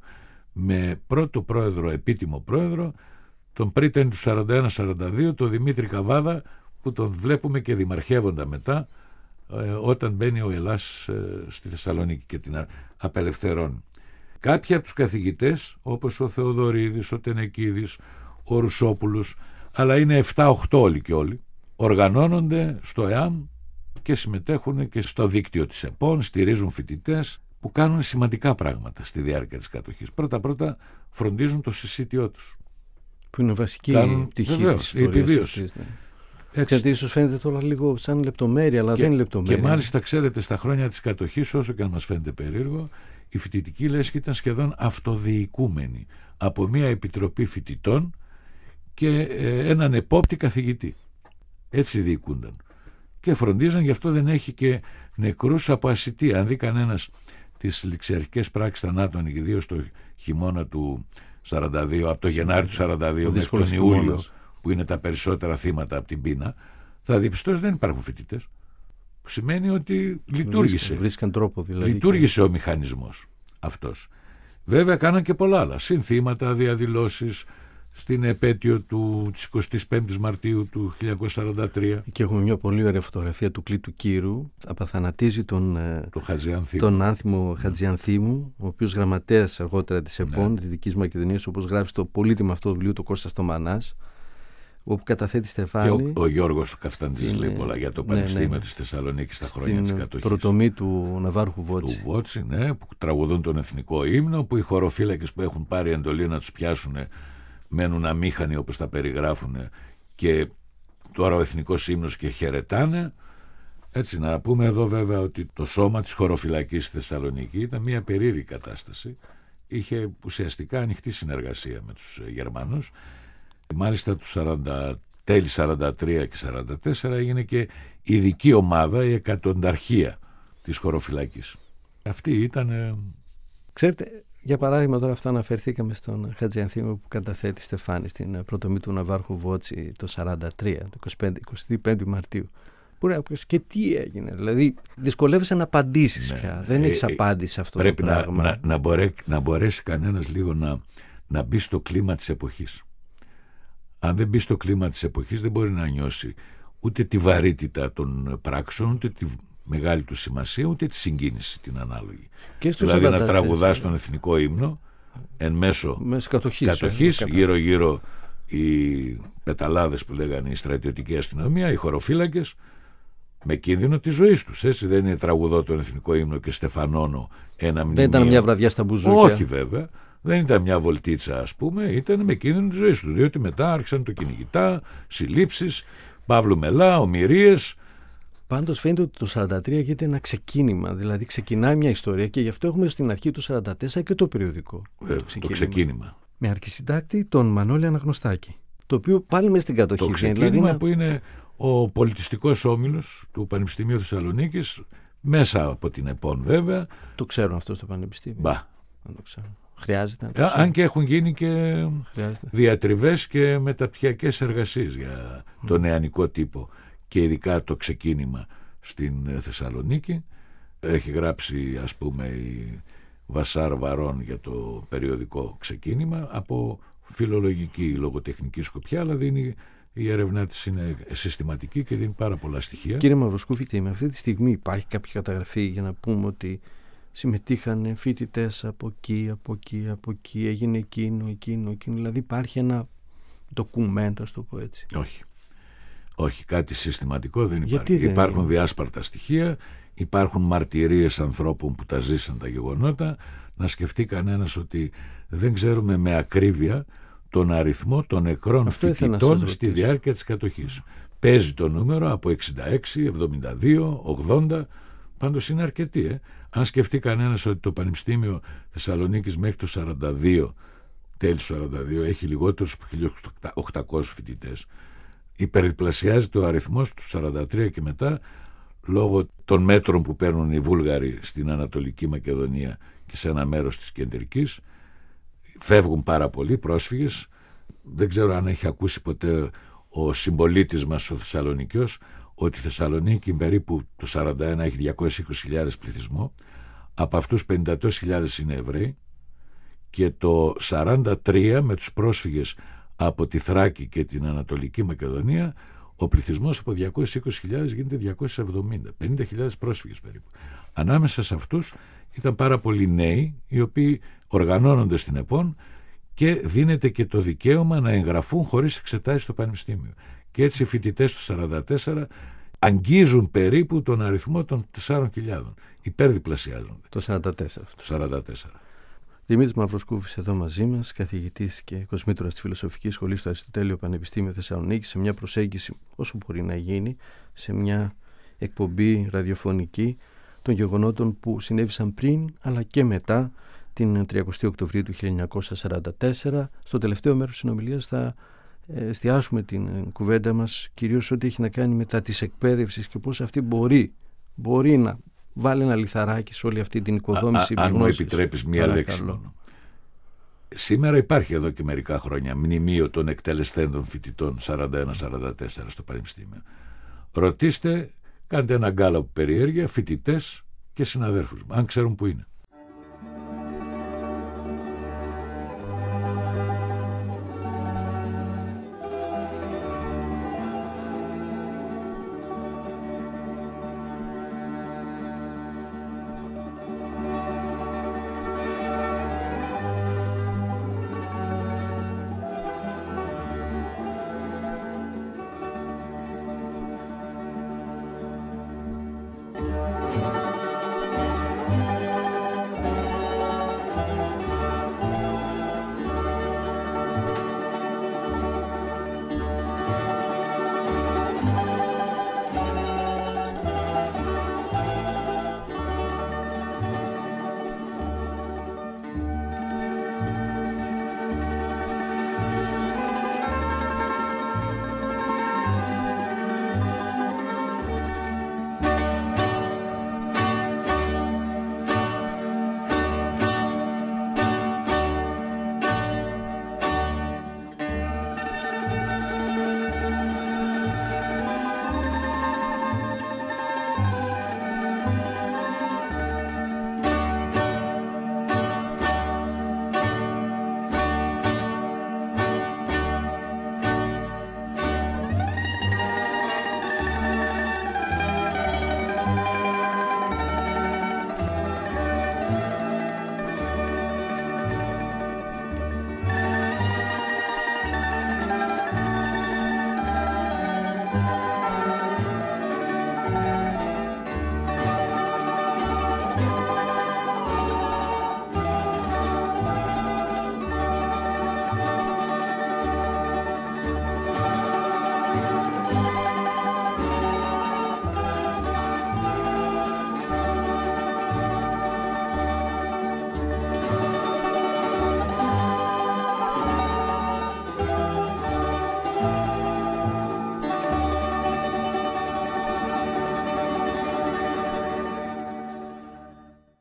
Με πρώτο πρόεδρο, επίτιμο πρόεδρο, τον πρίτανη του σαράντα ένα σαράντα δύο, τον Δημήτρη Καβάδα, που τον βλέπουμε και δημαρχεύοντα μετά, ε, όταν μπαίνει ο Ελλάς ε, στη Θεσσαλονίκη και την α, απελευθερώνει. Κάποιοι από τους καθηγητές, όπως ο Θεοδωρίδης, ο Τενεκίδης, ο Ρουσόπουλος, αλλά είναι επτά οχτώ όλοι και όλοι, οργανώνονται στο ΕΑΜ και συμμετέχουν και στο δίκτυο της ΕΠΟΝ, στηρίζουν φοιτητές που κάνουν σημαντικά πράγματα στη διάρκεια της κατοχής. Πρώτα-πρώτα φροντίζουν το συσίτιό τους. Που είναι βασική Κάνουν, πτυχή βεβαίως, της η επιβίωση. Ναι. Γιατί ίσως φαίνεται τώρα λίγο σαν λεπτομέρεια, αλλά και, δεν είναι λεπτομέρεια. Και μάλιστα ξέρετε, στα χρόνια της κατοχής, όσο και αν μας φαίνεται περίεργο, η φοιτητική λέσχη ήταν σχεδόν αυτοδιοικούμενη από μια επιτροπή φοιτητών και ε, έναν επόπτη καθηγητή. Έτσι διοικούνταν. Και φροντίζαν, γι' αυτό δεν έχει και νεκρούς από ασιτεία. Αν δει κανένας τις ληξιαρχικές πράξεις θανάτων, ιδίως το χειμώνα του σαράντα δύο, από το Γενάρη του σαράντα δύο μέχρι τον Ιούλιο, χειμώνας, που είναι τα περισσότερα θύματα από την πείνα, θα διαπιστώσει δεν υπάρχουν φοιτητές. Που σημαίνει ότι λειτουργήσε. Βρίσκαν τρόπο δηλαδή. Λειτουργήσε και ο μηχανισμός αυτός. Βέβαια κάναν και πολλά άλλα. Συνθήματα, διαδηλώσεις στην επέτειο του, της εικοστής πέμπτης Μαρτίου του χίλια εννιακόσια σαράντα τρία. Και έχουμε μια πολύ ωραία φωτογραφία του Κλήτου Κύρου. Απαθανατίζει τον, το Χατζιανθήμου. τον άνθιμο Χατζιανθήμου, ο οποίος γραμματέας αργότερα της ΕΠΟΝ, ναι, Δυτικής Μακεδονίας, όπως γράφει στο πολύτιμο αυτό βιβλίο του Κώστας το Μανάς, όπου καταθέτει Στεφάνη. Και ο, ο Γιώργος Καφταντζής λέει πολλά για το Πανεπιστήμιο, ναι, ναι, της Θεσσαλονίκης στα χρόνια της κατοχής. Πρωτομή του Ναβάρχου Βότση. Του Βότση, ναι, που τραγουδούν τον εθνικό ύμνο, που οι χωροφύλακες που έχουν πάρει εντολή να τους πιάσουν μένουν αμήχανοι όπως τα περιγράφουν, και τώρα ο εθνικός ύμνος και χαιρετάνε. Έτσι, να πούμε εδώ βέβαια ότι το σώμα της χωροφυλακής στη Θεσσαλονίκη ήταν μια περίεργη κατάσταση. Είχε ουσιαστικά ανοιχτή συνεργασία με τους Γερμανούς. Μάλιστα του σαράντα, τέλη σαράντα τρία και σαράντα τέσσερα έγινε και ειδική ομάδα, η εκατονταρχία της χωροφυλακής. Αυτή ήταν... Ξέρετε, για παράδειγμα, τώρα αυτό αναφερθήκαμε στον Χατζιανθήμου που καταθέτει Στεφάνη στην πρωτομή του Ναβάρχου Βότση το σαράντα τρία, το εικοστή πέμπτη Μαρτίου. Που, και τι έγινε, δηλαδή δυσκολεύεσαι να απαντήσεις, ναι, πια. Δεν ε, έχεις ε, απάντηση σε αυτό το πράγμα. Πρέπει να, να, μπορέ, να μπορέσει κανένας λίγο να, να μπει στο κλίμα της εποχής. Αν δεν μπει στο κλίμα της εποχής δεν μπορεί να νιώσει ούτε τη βαρύτητα των πράξεων, ούτε τη μεγάλη του σημασία, ούτε τη συγκίνηση την ανάλογη. Δηλαδή να τραγουδάς τον εθνικό ύμνο εν μέσω κατοχής, κατοχής, γύρω-γύρω οι πεταλάδες που λέγανε η στρατιωτική αστυνομία, οι χωροφύλακες, με κίνδυνο της ζωής τους. Έτσι δεν είναι τραγουδό τον εθνικό ύμνο και στεφανώνω ένα μνημείο. Δεν ήταν μια βραδιά στα μπουζούκια. Όχι βέβαια. Δεν ήταν μια βολτίτσα, ας πούμε, ήταν με κίνδυνο της ζωής τους. Διότι μετά άρχισαν το κυνηγητά, συλλήψεις, Παύλου Μελά, ομηρίες. Πάντως φαίνεται ότι το σαράντα τρία γίνεται ένα ξεκίνημα, δηλαδή ξεκινάει μια ιστορία και γι' αυτό έχουμε στην αρχή του σαράντα τέσσερα και το περιοδικό. Ε, το, ξεκίνημα. το ξεκίνημα. Με αρχισυντάκτη τον Μανώλη Αναγνωστάκη. το οποίο πάλι μες στην κατοχή. Το ξεκίνημα δηλαδή, που είναι ο πολιτιστικός όμιλος του Πανεπιστημίου Θεσσαλονίκης, μέσα από την ΕΠΟΝ βέβαια. Το ξέρουν αυτό στο Πανεπιστήμιο. Μπα. Δεν το ξέρω. Χρειάζεται να το Ε, ξέρουν. αν και έχουν γίνει και Χρειάζεται. διατριβές και μεταπτυχιακές εργασίες για το νεανικό τύπο και ειδικά το ξεκίνημα στην Θεσσαλονίκη. Έχει γράψει, ας πούμε, η Βασάρ Βαρών για το περιοδικό ξεκίνημα από φιλολογική λογοτεχνική σκοπιά, αλλά δίνει, η έρευνά της είναι συστηματική και δίνει πάρα πολλά στοιχεία. Κύριε Μαυροσκούφη, με αυτή τη στιγμή υπάρχει κάποια καταγραφή για να πούμε ότι συμμετείχαν φοιτητές από εκεί, από εκεί, από εκεί, έγινε εκείνο, εκείνο, εκείνο. Δηλαδή υπάρχει ένα ντοκουμέντο, ας το πω έτσι. Όχι. Όχι, κάτι συστηματικό δεν Γιατί υπάρχει. δεν Υπάρχουν είναι? διάσπαρτα στοιχεία, υπάρχουν μαρτυρίες ανθρώπων που τα ζήσαν τα γεγονότα. Να σκεφτεί κανένας ότι δεν ξέρουμε με ακρίβεια τον αριθμό των νεκρών Αυτό ήθελα να σας φοιτητών ρωτήσω. στη διάρκεια της κατοχής. Παίζει το νούμερο από εξήντα έξι, εβδομήντα δύο, ογδόντα, πάντως είναι αρκετή. Ε? Αν σκεφτεί κανένας ότι το Πανεπιστήμιο Θεσσαλονίκης μέχρι το σαράντα δύο, τέλη του σαράντα δύο, έχει λιγότερους από χίλια οκτακόσιους φοιτητές, υπερδιπλασιάζεται ο αριθμός του σαράντα τρία και μετά, λόγω των μέτρων που παίρνουν οι Βούλγαροι στην Ανατολική Μακεδονία και σε ένα μέρος της κεντρικής. Φεύγουν πάρα πολλοί πρόσφυγες. Δεν ξέρω αν έχει ακούσει ποτέ ο συμπολίτης μας ο Θεσσαλονικιός ότι η Θεσσαλονίκη περίπου το σαράντα ένα έχει διακόσιες είκοσι χιλιάδες πληθυσμό, από αυτούς πενήντα χιλιάδες είναι Εβραίοι και το σαράντα τρία με τους πρόσφυγες από τη Θράκη και την Ανατολική Μακεδονία ο πληθυσμός από διακόσιες είκοσι χιλιάδες γίνεται διακόσιες εβδομήντα, πενήντα χιλιάδες πρόσφυγες περίπου. Ανάμεσα σε αυτούς ήταν πάρα πολλοί νέοι οι οποίοι οργανώνονται στην ΕΠΟΝ και δίνεται και το δικαίωμα να εγγραφούν χωρίς εξετάσεις στο Πανεπιστήμιο. Και έτσι οι φοιτητές του σαράντα τέσσερα αγγίζουν περίπου τον αριθμό των τεσσάρων χιλιάδων. Υπερδιπλασιάζονται. Το σαράντα τέσσερα. Το σαράντα τέσσερα. Δημήτρης Μαυροσκούφης εδώ μαζί μας, καθηγητής και κοσμήτωρας στη Φιλοσοφική Σχολή στο Αριστοτέλειο Πανεπιστήμιο Θεσσαλονίκης, σε μια προσέγγιση όσο μπορεί να γίνει, σε μια εκπομπή ραδιοφωνική των γεγονότων που συνέβησαν πριν αλλά και μετά την τριαντάφυλη Οκτωβρίου του χίλια εννιακόσια σαράντα τέσσερα. Στο τελευταίο μέρος της συνομιλίας θα εστιάσουμε την κουβέντα μας κυρίως ό,τι έχει να κάνει μετά της εκπαίδευσης και πώς αυτή μπορεί, μπορεί να βάλει ένα λιθαράκι σε όλη αυτή την οικοδόμηση. Α, αν μου επιτρέπεις μία Παρακαλώ. λέξη μόνο. Σήμερα υπάρχει εδώ και μερικά χρόνια μνημείο των εκτελεστέντων φοιτητών σαράντα ένα σαράντα τέσσερα στο Πανεπιστήμιο. Ρωτήστε, κάντε ένα γκάλα από περιέργεια, φοιτητές και συναδέρφους μου, αν ξέρουν που είναι.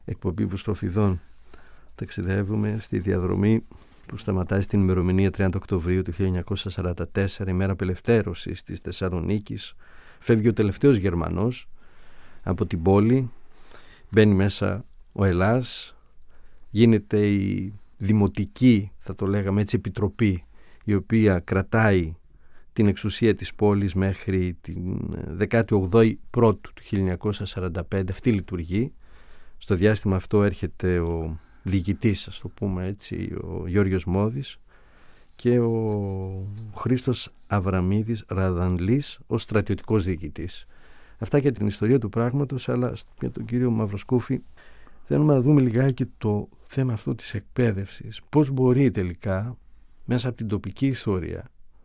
εκπομπή Βουστροφιδών. Ταξιδεύουμε στη διαδρομή που σταματάει στην ημερομηνία τριάντα Οκτωβρίου του χίλια εννιακόσια σαράντα τέσσερα, ημέρα απελευθέρωσης της Θεσσαλονίκης. Φεύγει ο τελευταίος Γερμανός από την πόλη, μπαίνει μέσα ο Ελλάς, γίνεται η δημοτική, θα το λέγαμε έτσι, επιτροπή, η οποία κρατάει την εξουσία της πόλης μέχρι την δεκάτη όγδοη Πρώτου του χίλια εννιακόσια σαράντα πέντε. Αυτή λειτουργεί. Στο διάστημα αυτό έρχεται ο διοικητής, ας το πούμε έτσι, ο Γιώργος Μόδης, και ο Χρήστος Αβραμίδης Ραδανλής ως στρατιωτικός διοικητής. Αυτά για την ιστορία του πράγματος, αλλά για τον κύριο Μαυροσκούφη θέλουμε να δούμε λιγάκι το θέμα αυτό της εκπαίδευσης. Πώς μπορεί τελικά μέσα από την τοπική ιστορία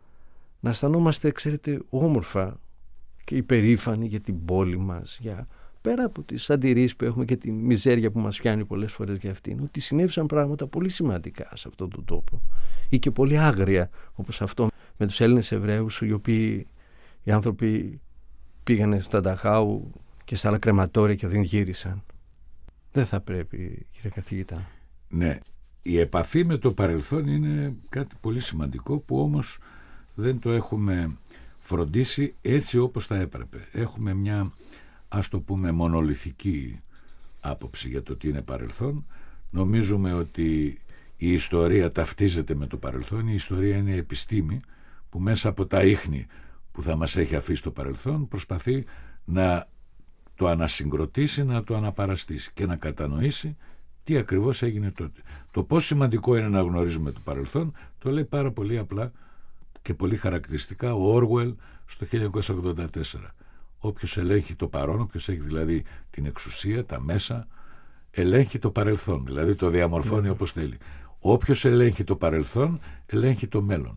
να αισθανόμαστε, ξέρετε, όμορφα και υπερήφανοι για την πόλη μας, για, πέρα από τις αντιρρήσεις που έχουμε και τη μιζέρια που μας πιάνει πολλές φορές για αυτήν, ότι συνέβησαν πράγματα πολύ σημαντικά σε αυτόν τον τόπο ή και πολύ άγρια, όπως αυτό με τους Έλληνες Εβραίους, οι οποίοι οι άνθρωποι πήγανε στα Νταχάου και στα άλλα κρεματόρια και δεν γύρισαν. Δεν θα πρέπει, κύριε καθηγητά. Ναι, η επαφή με το παρελθόν είναι κάτι πολύ σημαντικό που όμως δεν το έχουμε φροντίσει έτσι όπως θα έπρεπε. Έχουμε μια, ας το πούμε, μονολυθική άποψη για το τι είναι παρελθόν. Νομίζουμε ότι η ιστορία ταυτίζεται με το παρελθόν. Η ιστορία είναι η επιστήμη που μέσα από τα ίχνη που θα μας έχει αφήσει το παρελθόν προσπαθεί να το ανασυγκροτήσει, να το αναπαραστήσει και να κατανοήσει τι ακριβώς έγινε τότε. Το πόσο σημαντικό είναι να γνωρίζουμε το παρελθόν το λέει πάρα πολύ απλά και πολύ χαρακτηριστικά ο Όργουελ στο χίλια εννιακόσια ογδόντα τέσσερα. Όποιος ελέγχει το παρόν, όποιος έχει δηλαδή την εξουσία, τα μέσα, ελέγχει το παρελθόν, δηλαδή το διαμορφώνει mm. όπως θέλει. Όποιος ελέγχει το παρελθόν, ελέγχει το μέλλον.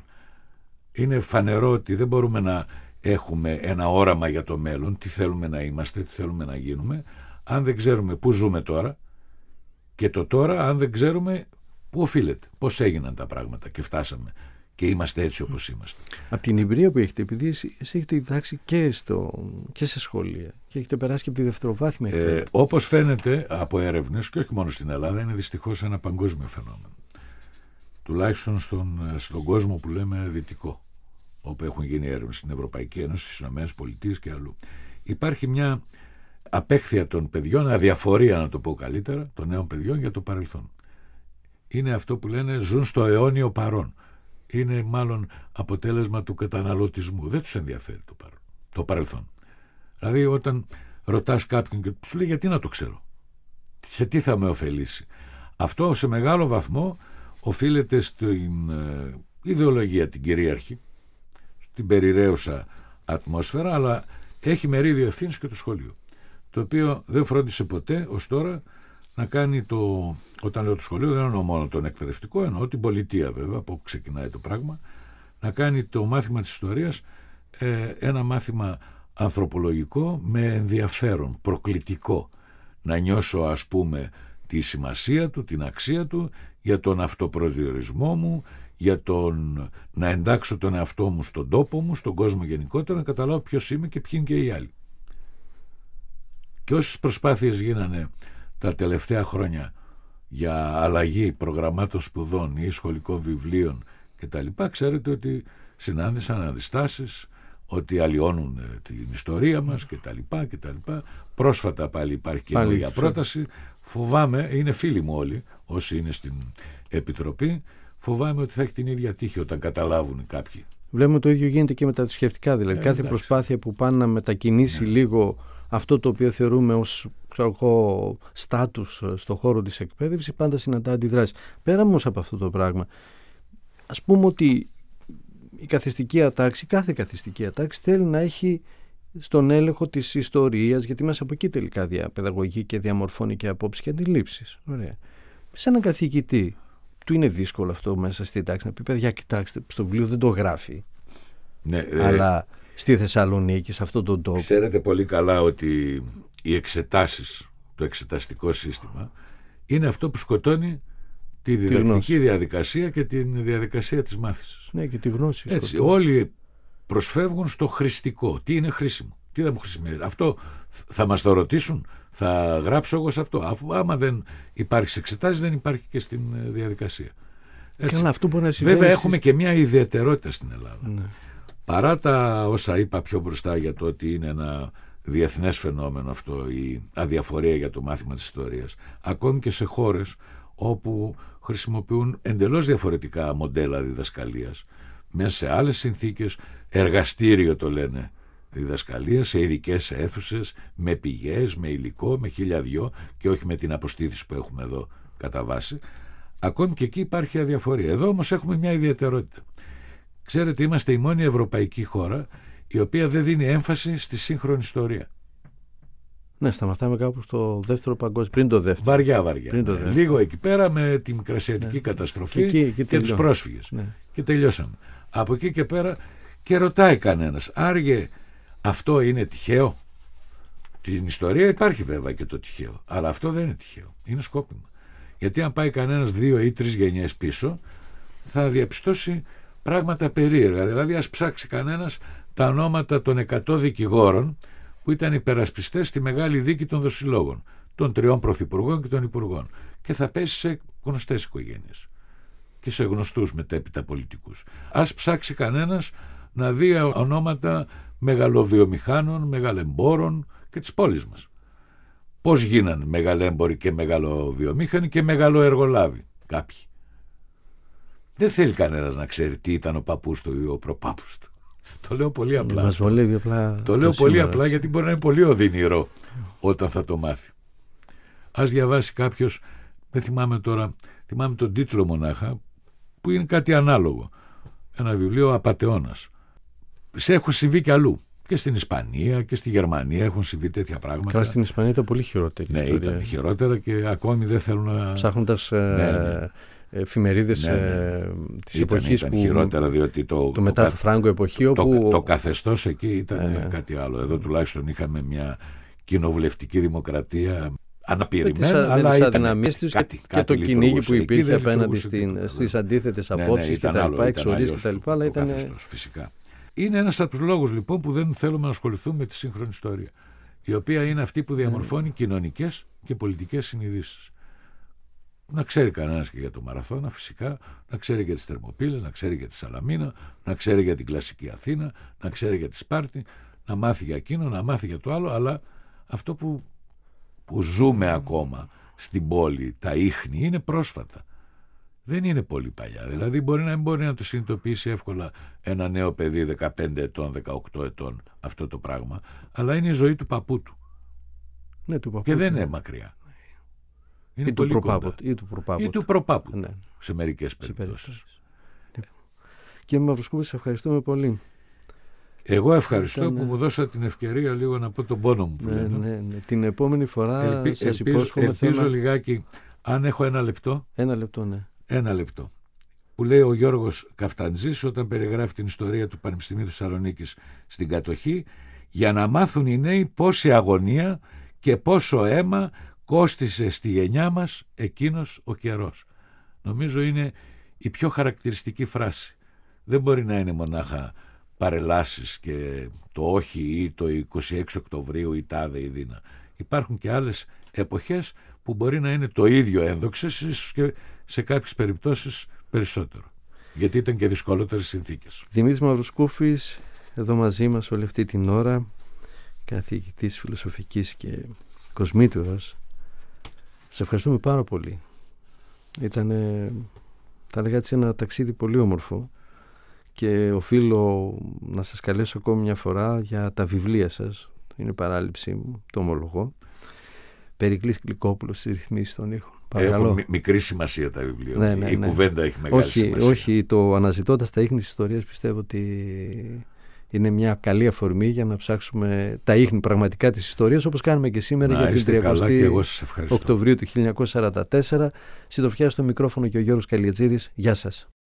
Είναι φανερό ότι δεν μπορούμε να έχουμε ένα όραμα για το μέλλον, τι θέλουμε να είμαστε, τι θέλουμε να γίνουμε, αν δεν ξέρουμε πού ζούμε τώρα, και το τώρα αν δεν ξέρουμε πού οφείλεται, πώς έγιναν τα πράγματα και φτάσαμε και είμαστε έτσι όπως είμαστε. Από την εμπειρία που έχετε, επειδή εσείς έχετε διδάξει και, στο, και σε σχολεία και έχετε περάσει και από τη δευτεροβάθμια εκπαίδευση. Ε, όπως φαίνεται από έρευνες, και όχι μόνο στην Ελλάδα, είναι δυστυχώς ένα παγκόσμιο φαινόμενο. Τουλάχιστον στον, στον κόσμο που λέμε δυτικό, όπου έχουν γίνει έρευνες στην Ευρωπαϊκή Ένωση, στις Ηνωμένες Πολιτείες και αλλού. Υπάρχει μια απέχθεια των παιδιών, αδιαφορία να το πω καλύτερα, των νέων παιδιών για το παρελθόν. Είναι αυτό που λένε ζουν στο αιώνιο παρόν. Είναι μάλλον αποτέλεσμα του καταναλωτισμού. Δεν τους ενδιαφέρει το, παρόν, το παρελθόν. Δηλαδή όταν ρωτάς κάποιον και σου λέει γιατί να το ξέρω, σε τι θα με ωφελήσει. Αυτό σε μεγάλο βαθμό οφείλεται στην ε, ιδεολογία την κυρίαρχη, στην περιραίουσα ατμόσφαιρα, αλλά έχει μερίδιο ευθύνης και το σχολείο, το οποίο δεν φρόντισε ποτέ ως τώρα να κάνει το, όταν λέω το σχολείο δεν εννοώ μόνο τον εκπαιδευτικό, εννοώ την πολιτεία βέβαια, από όπου ξεκινάει το πράγμα, να κάνει το μάθημα της ιστορίας ε, ένα μάθημα ανθρωπολογικό με ενδιαφέρον, προκλητικό, να νιώσω ας πούμε τη σημασία του, την αξία του, για τον αυτοπροσδιορισμό μου, για τον να εντάξω τον εαυτό μου στον τόπο μου, στον κόσμο γενικότερα, να καταλάβω ποιος είμαι και ποιοι είναι και οι άλλοι. Και όσες προσπάθειες γίνανε τα τελευταία χρόνια για αλλαγή προγραμμάτων σπουδών ή σχολικών βιβλίων κτλ., ξέρετε ότι συνάντησαν αντιστάσεις, ότι αλλοιώνουν την ιστορία μας κτλ. κτλ. Πρόσφατα πάλι υπάρχει καινούργια πρόταση. Φοβάμαι, είναι φίλοι μου όλοι όσοι είναι στην Επιτροπή, φοβάμαι ότι θα έχει την ίδια τύχη όταν καταλάβουν κάποιοι. Βλέπουμε το ίδιο γίνεται και με τα θρησκευτικά, δηλαδή ε, κάθε εντάξει. προσπάθεια που πάνε να μετακινήσει ναι. λίγο αυτό το οποίο θεωρούμε ως στάτους στον χώρο της εκπαίδευσης, πάντα συναντά αντιδράσεις. Πέρα όμως από αυτό το πράγμα, ας πούμε ότι η καθιστική ατάξη, κάθε καθιστική ατάξη θέλει να έχει στον έλεγχο της ιστορίας, γιατί μέσα από εκεί τελικά διαπαιδαγωγεί και διαμορφώνει και απόψεις και αντιλήψεις. Ωραία. Σε έναν καθηγητή, του είναι δύσκολο αυτό μέσα στην τάξη να πει: παιδιά, κοιτάξτε, στο βιβλίο δεν το γράφει. Ναι, αλλά ε, στη Θεσσαλονίκη, σε αυτόν τον τόπο. Ξέρετε πολύ καλά ότι οι εξετάσεις, το εξεταστικό σύστημα, είναι αυτό που σκοτώνει τη διδακτική τη διαδικασία και τη διαδικασία της μάθησης. Ναι, και τη γνώση. Έτσι, όλοι προσφεύγουν στο χρηστικό. Τι είναι χρήσιμο, τι θα μου χρησιμεύει. Αυτό θα μας το ρωτήσουν, θα γράψω εγώ σε αυτό. Αφού άμα δεν υπάρχει σε εξετάσεις, δεν υπάρχει και στην διαδικασία. Έτσι. Και αυτό μπορεί να συμβαίνει. Βέβαια έχουμε και μια ιδιαιτερότητα στην Ελλάδα. Ναι. Παρά τα όσα είπα πιο μπροστά για το ότι είναι ένα διεθνές φαινόμενο αυτό, η αδιαφορία για το μάθημα της ιστορίας, ακόμη και σε χώρες όπου χρησιμοποιούν εντελώς διαφορετικά μοντέλα διδασκαλίας, μέσα σε άλλες συνθήκες, εργαστήριο το λένε διδασκαλία, σε ειδικές αίθουσες, με πηγές, με υλικό, με χίλια δυο και όχι με την αποστήθηση που έχουμε εδώ κατά βάση. Ακόμη και εκεί υπάρχει αδιαφορία. Εδώ όμως έχουμε μια ιδιαιτερότητα. Ξέρετε, είμαστε η μόνη ευρωπαϊκή χώρα η οποία δεν δίνει έμφαση στη σύγχρονη ιστορία. Ναι, σταματάμε κάπου στο δεύτερο παγκόσμιο, πριν το δεύτερο. Βαριά, βαριά. Πριν το Ναι. δεύτερο. Λίγο εκεί πέρα με την Μικρασιατική ναι. καταστροφή και, εκεί, και, και τους πρόσφυγες. Ναι. Και τελειώσαμε. Από εκεί και πέρα και ρωτάει κανένας, άργε αυτό είναι τυχαίο? Την ιστορία υπάρχει βέβαια και το τυχαίο, αλλά αυτό δεν είναι τυχαίο. Είναι σκόπιμο. Γιατί αν πάει κανένας δύο ή τρεις γενιές πίσω, θα διαπιστώσει πράγματα περίεργα. Δηλαδή, ας ψάξει κανένας τα ονόματα των εκατό δικηγόρων που ήταν υπερασπιστές στη μεγάλη δίκη των δοσυλλόγων, των τριών πρωθυπουργών και των υπουργών, και θα πέσει σε γνωστές οικογένειες και σε γνωστούς μετέπειτα πολιτικούς. Ας ψάξει κανένας να δει ονόματα μεγαλοβιομηχάνων, μεγαλεμπόρων και της πόλης μας. Πώς γίναν μεγαλέμποροι και μεγαλοβιομήχανοι και μεγαλοεργολάβοι κάποιοι. Δεν θέλει κανένας να ξέρει τι ήταν ο παππούς του ή ο προπάππους του. Το λέω πολύ απλά. Μας βολεύει απλά. Το λέω πολύ σήμερα, απλά έτσι. γιατί μπορεί να είναι πολύ οδυνηρό όταν θα το μάθει. Ας διαβάσει κάποιος, δεν θυμάμαι τώρα, θυμάμαι τον τίτλο μονάχα, που είναι κάτι ανάλογο. Ένα βιβλίο «Απατεώνας». Σε έχουν συμβεί και αλλού. Και στην Ισπανία και στη Γερμανία έχουν συμβεί τέτοια πράγματα. Καλά, στην Ισπανία ήταν πολύ χειρότερη. Ναι, ιστορία. ήταν χειρότερα και ακόμη δεν θέλουν να. Ψάχνοντας ναι, ναι. ε, εφημερίδες Ναι, ναι. ε, της Ήταν, εποχής ήταν που. χειρότερα διότι το, το μετά το Φράγκο εποχή, το, όπου. το, το καθεστώς εκεί ήταν ναι, ναι. κάτι άλλο. Εδώ τουλάχιστον είχαμε μια κοινοβουλευτική δημοκρατία αναπηρημένη, με τις, αλλά με τις ήταν αδυναμίες τους κάτι, και, κάτι και το κυνήγι που εκεί υπήρχε δεν απέναντι λειτουργούσε στις τίποτα, αντίθετες ναι, ναι, απόψεις ήταν και τα άλλο, λοιπά, ήταν εξορίες αλλιώς και τα λοιπά, αλλά το ήταν. καθεστώς, φυσικά. Είναι ένας από τους λόγους λοιπόν που δεν θέλουμε να ασχοληθούμε με τη σύγχρονη ιστορία, η οποία είναι αυτή που διαμορφώνει κοινωνικές και πολιτικές συνειδήσεις. Να ξέρει κανένας και για το Μαραθώνα, φυσικά, να ξέρει για τις Θερμοπύλες, να ξέρει για τη Σαλαμίνα, να ξέρει για την κλασική Αθήνα, να ξέρει για τη Σπάρτη, να μάθει για εκείνο, να μάθει για το άλλο, αλλά αυτό που, που ζούμε ακόμα στην πόλη, τα ίχνη, είναι πρόσφατα. Δεν είναι πολύ παλιά. Δηλαδή μπορεί να μην μπορεί να το συνειδητοποιήσει εύκολα ένα νέο παιδί δεκαπέντε ετών, δεκαοκτώ ετών αυτό το πράγμα, αλλά είναι η ζωή του παππού του. Ναι, του παππού, και δεν ναι. είναι μακριά. Είναι Ή πολύ του κοντά. προπάπου, ή του προπάπου. Ή του προπάπου, ναι. σε μερικές Σε περιπτώσεις. Κύριε Μαυροσκόπη, σε ευχαριστούμε πολύ. Εγώ ευχαριστώ Ήταν, που μου δώσατε την ευκαιρία λίγο να πω τον πόνο μου που Ναι, λένε. ναι, ναι. Την επόμενη φορά Ελπι, σας ελπίζω, υπόσχομαι ελπίζω θέμα... λιγάκι, αν έχω ένα λεπτό, Ένα λεπτό, ναι. ένα λεπτό, που λέει ο Γιώργος Καφταντζής όταν περιγράφει την ιστορία του Πανεπιστημίου Θεσσαλονίκης στην κατοχή, για να μάθουν οι νέοι πόση αγωνία και πόσο αίμα κόστισε στη γενιά μας εκείνος ο καιρός. Νομίζω είναι η πιο χαρακτηριστική φράση. Δεν μπορεί να είναι μονάχα παρελάσεις και το όχι ή το είκοσι έξι Οκτωβρίου ή τάδε ή δίνα. Υπάρχουν και άλλες εποχές που μπορεί να είναι το ίδιο ένδοξες, ίσως και σε κάποιες περιπτώσεις περισσότερο. Γιατί ήταν και δυσκολότερες συνθήκες. Δημήτρης Μαυροσκούφης, εδώ μαζί μας όλη αυτή την ώρα, καθηγητής φιλοσοφικής και κοσμήτωρας. Σε ευχαριστούμε πάρα πολύ. Ήταν, θα λέγα έτσι, ένα ταξίδι πολύ όμορφο και οφείλω να σας καλέσω ακόμη μια φορά για τα βιβλία σας. Είναι παράληψή μου, το ομολογώ. Περικλής Γλυκόπουλος στις ρυθμίσεις των ήχων. Παρακαλώ. Έχουν μικρή σημασία τα βιβλία. Ναι, ναι, η ναι. κουβέντα έχει μεγάλη όχι, σημασία. Όχι, το αναζητώντας τα ίχνη της ιστορίας πιστεύω ότι είναι μια καλή αφορμή για να ψάξουμε τα ίχνη πραγματικά της ιστορίας, όπως κάνουμε και σήμερα. Να, για την τριακοστή Οκτωβρίου του χίλια εννιακόσια σαράντα τέσσερα. Συντροφιά στο μικρόφωνο και ο Γιώργος Καλλιετζίδης. Γεια σας.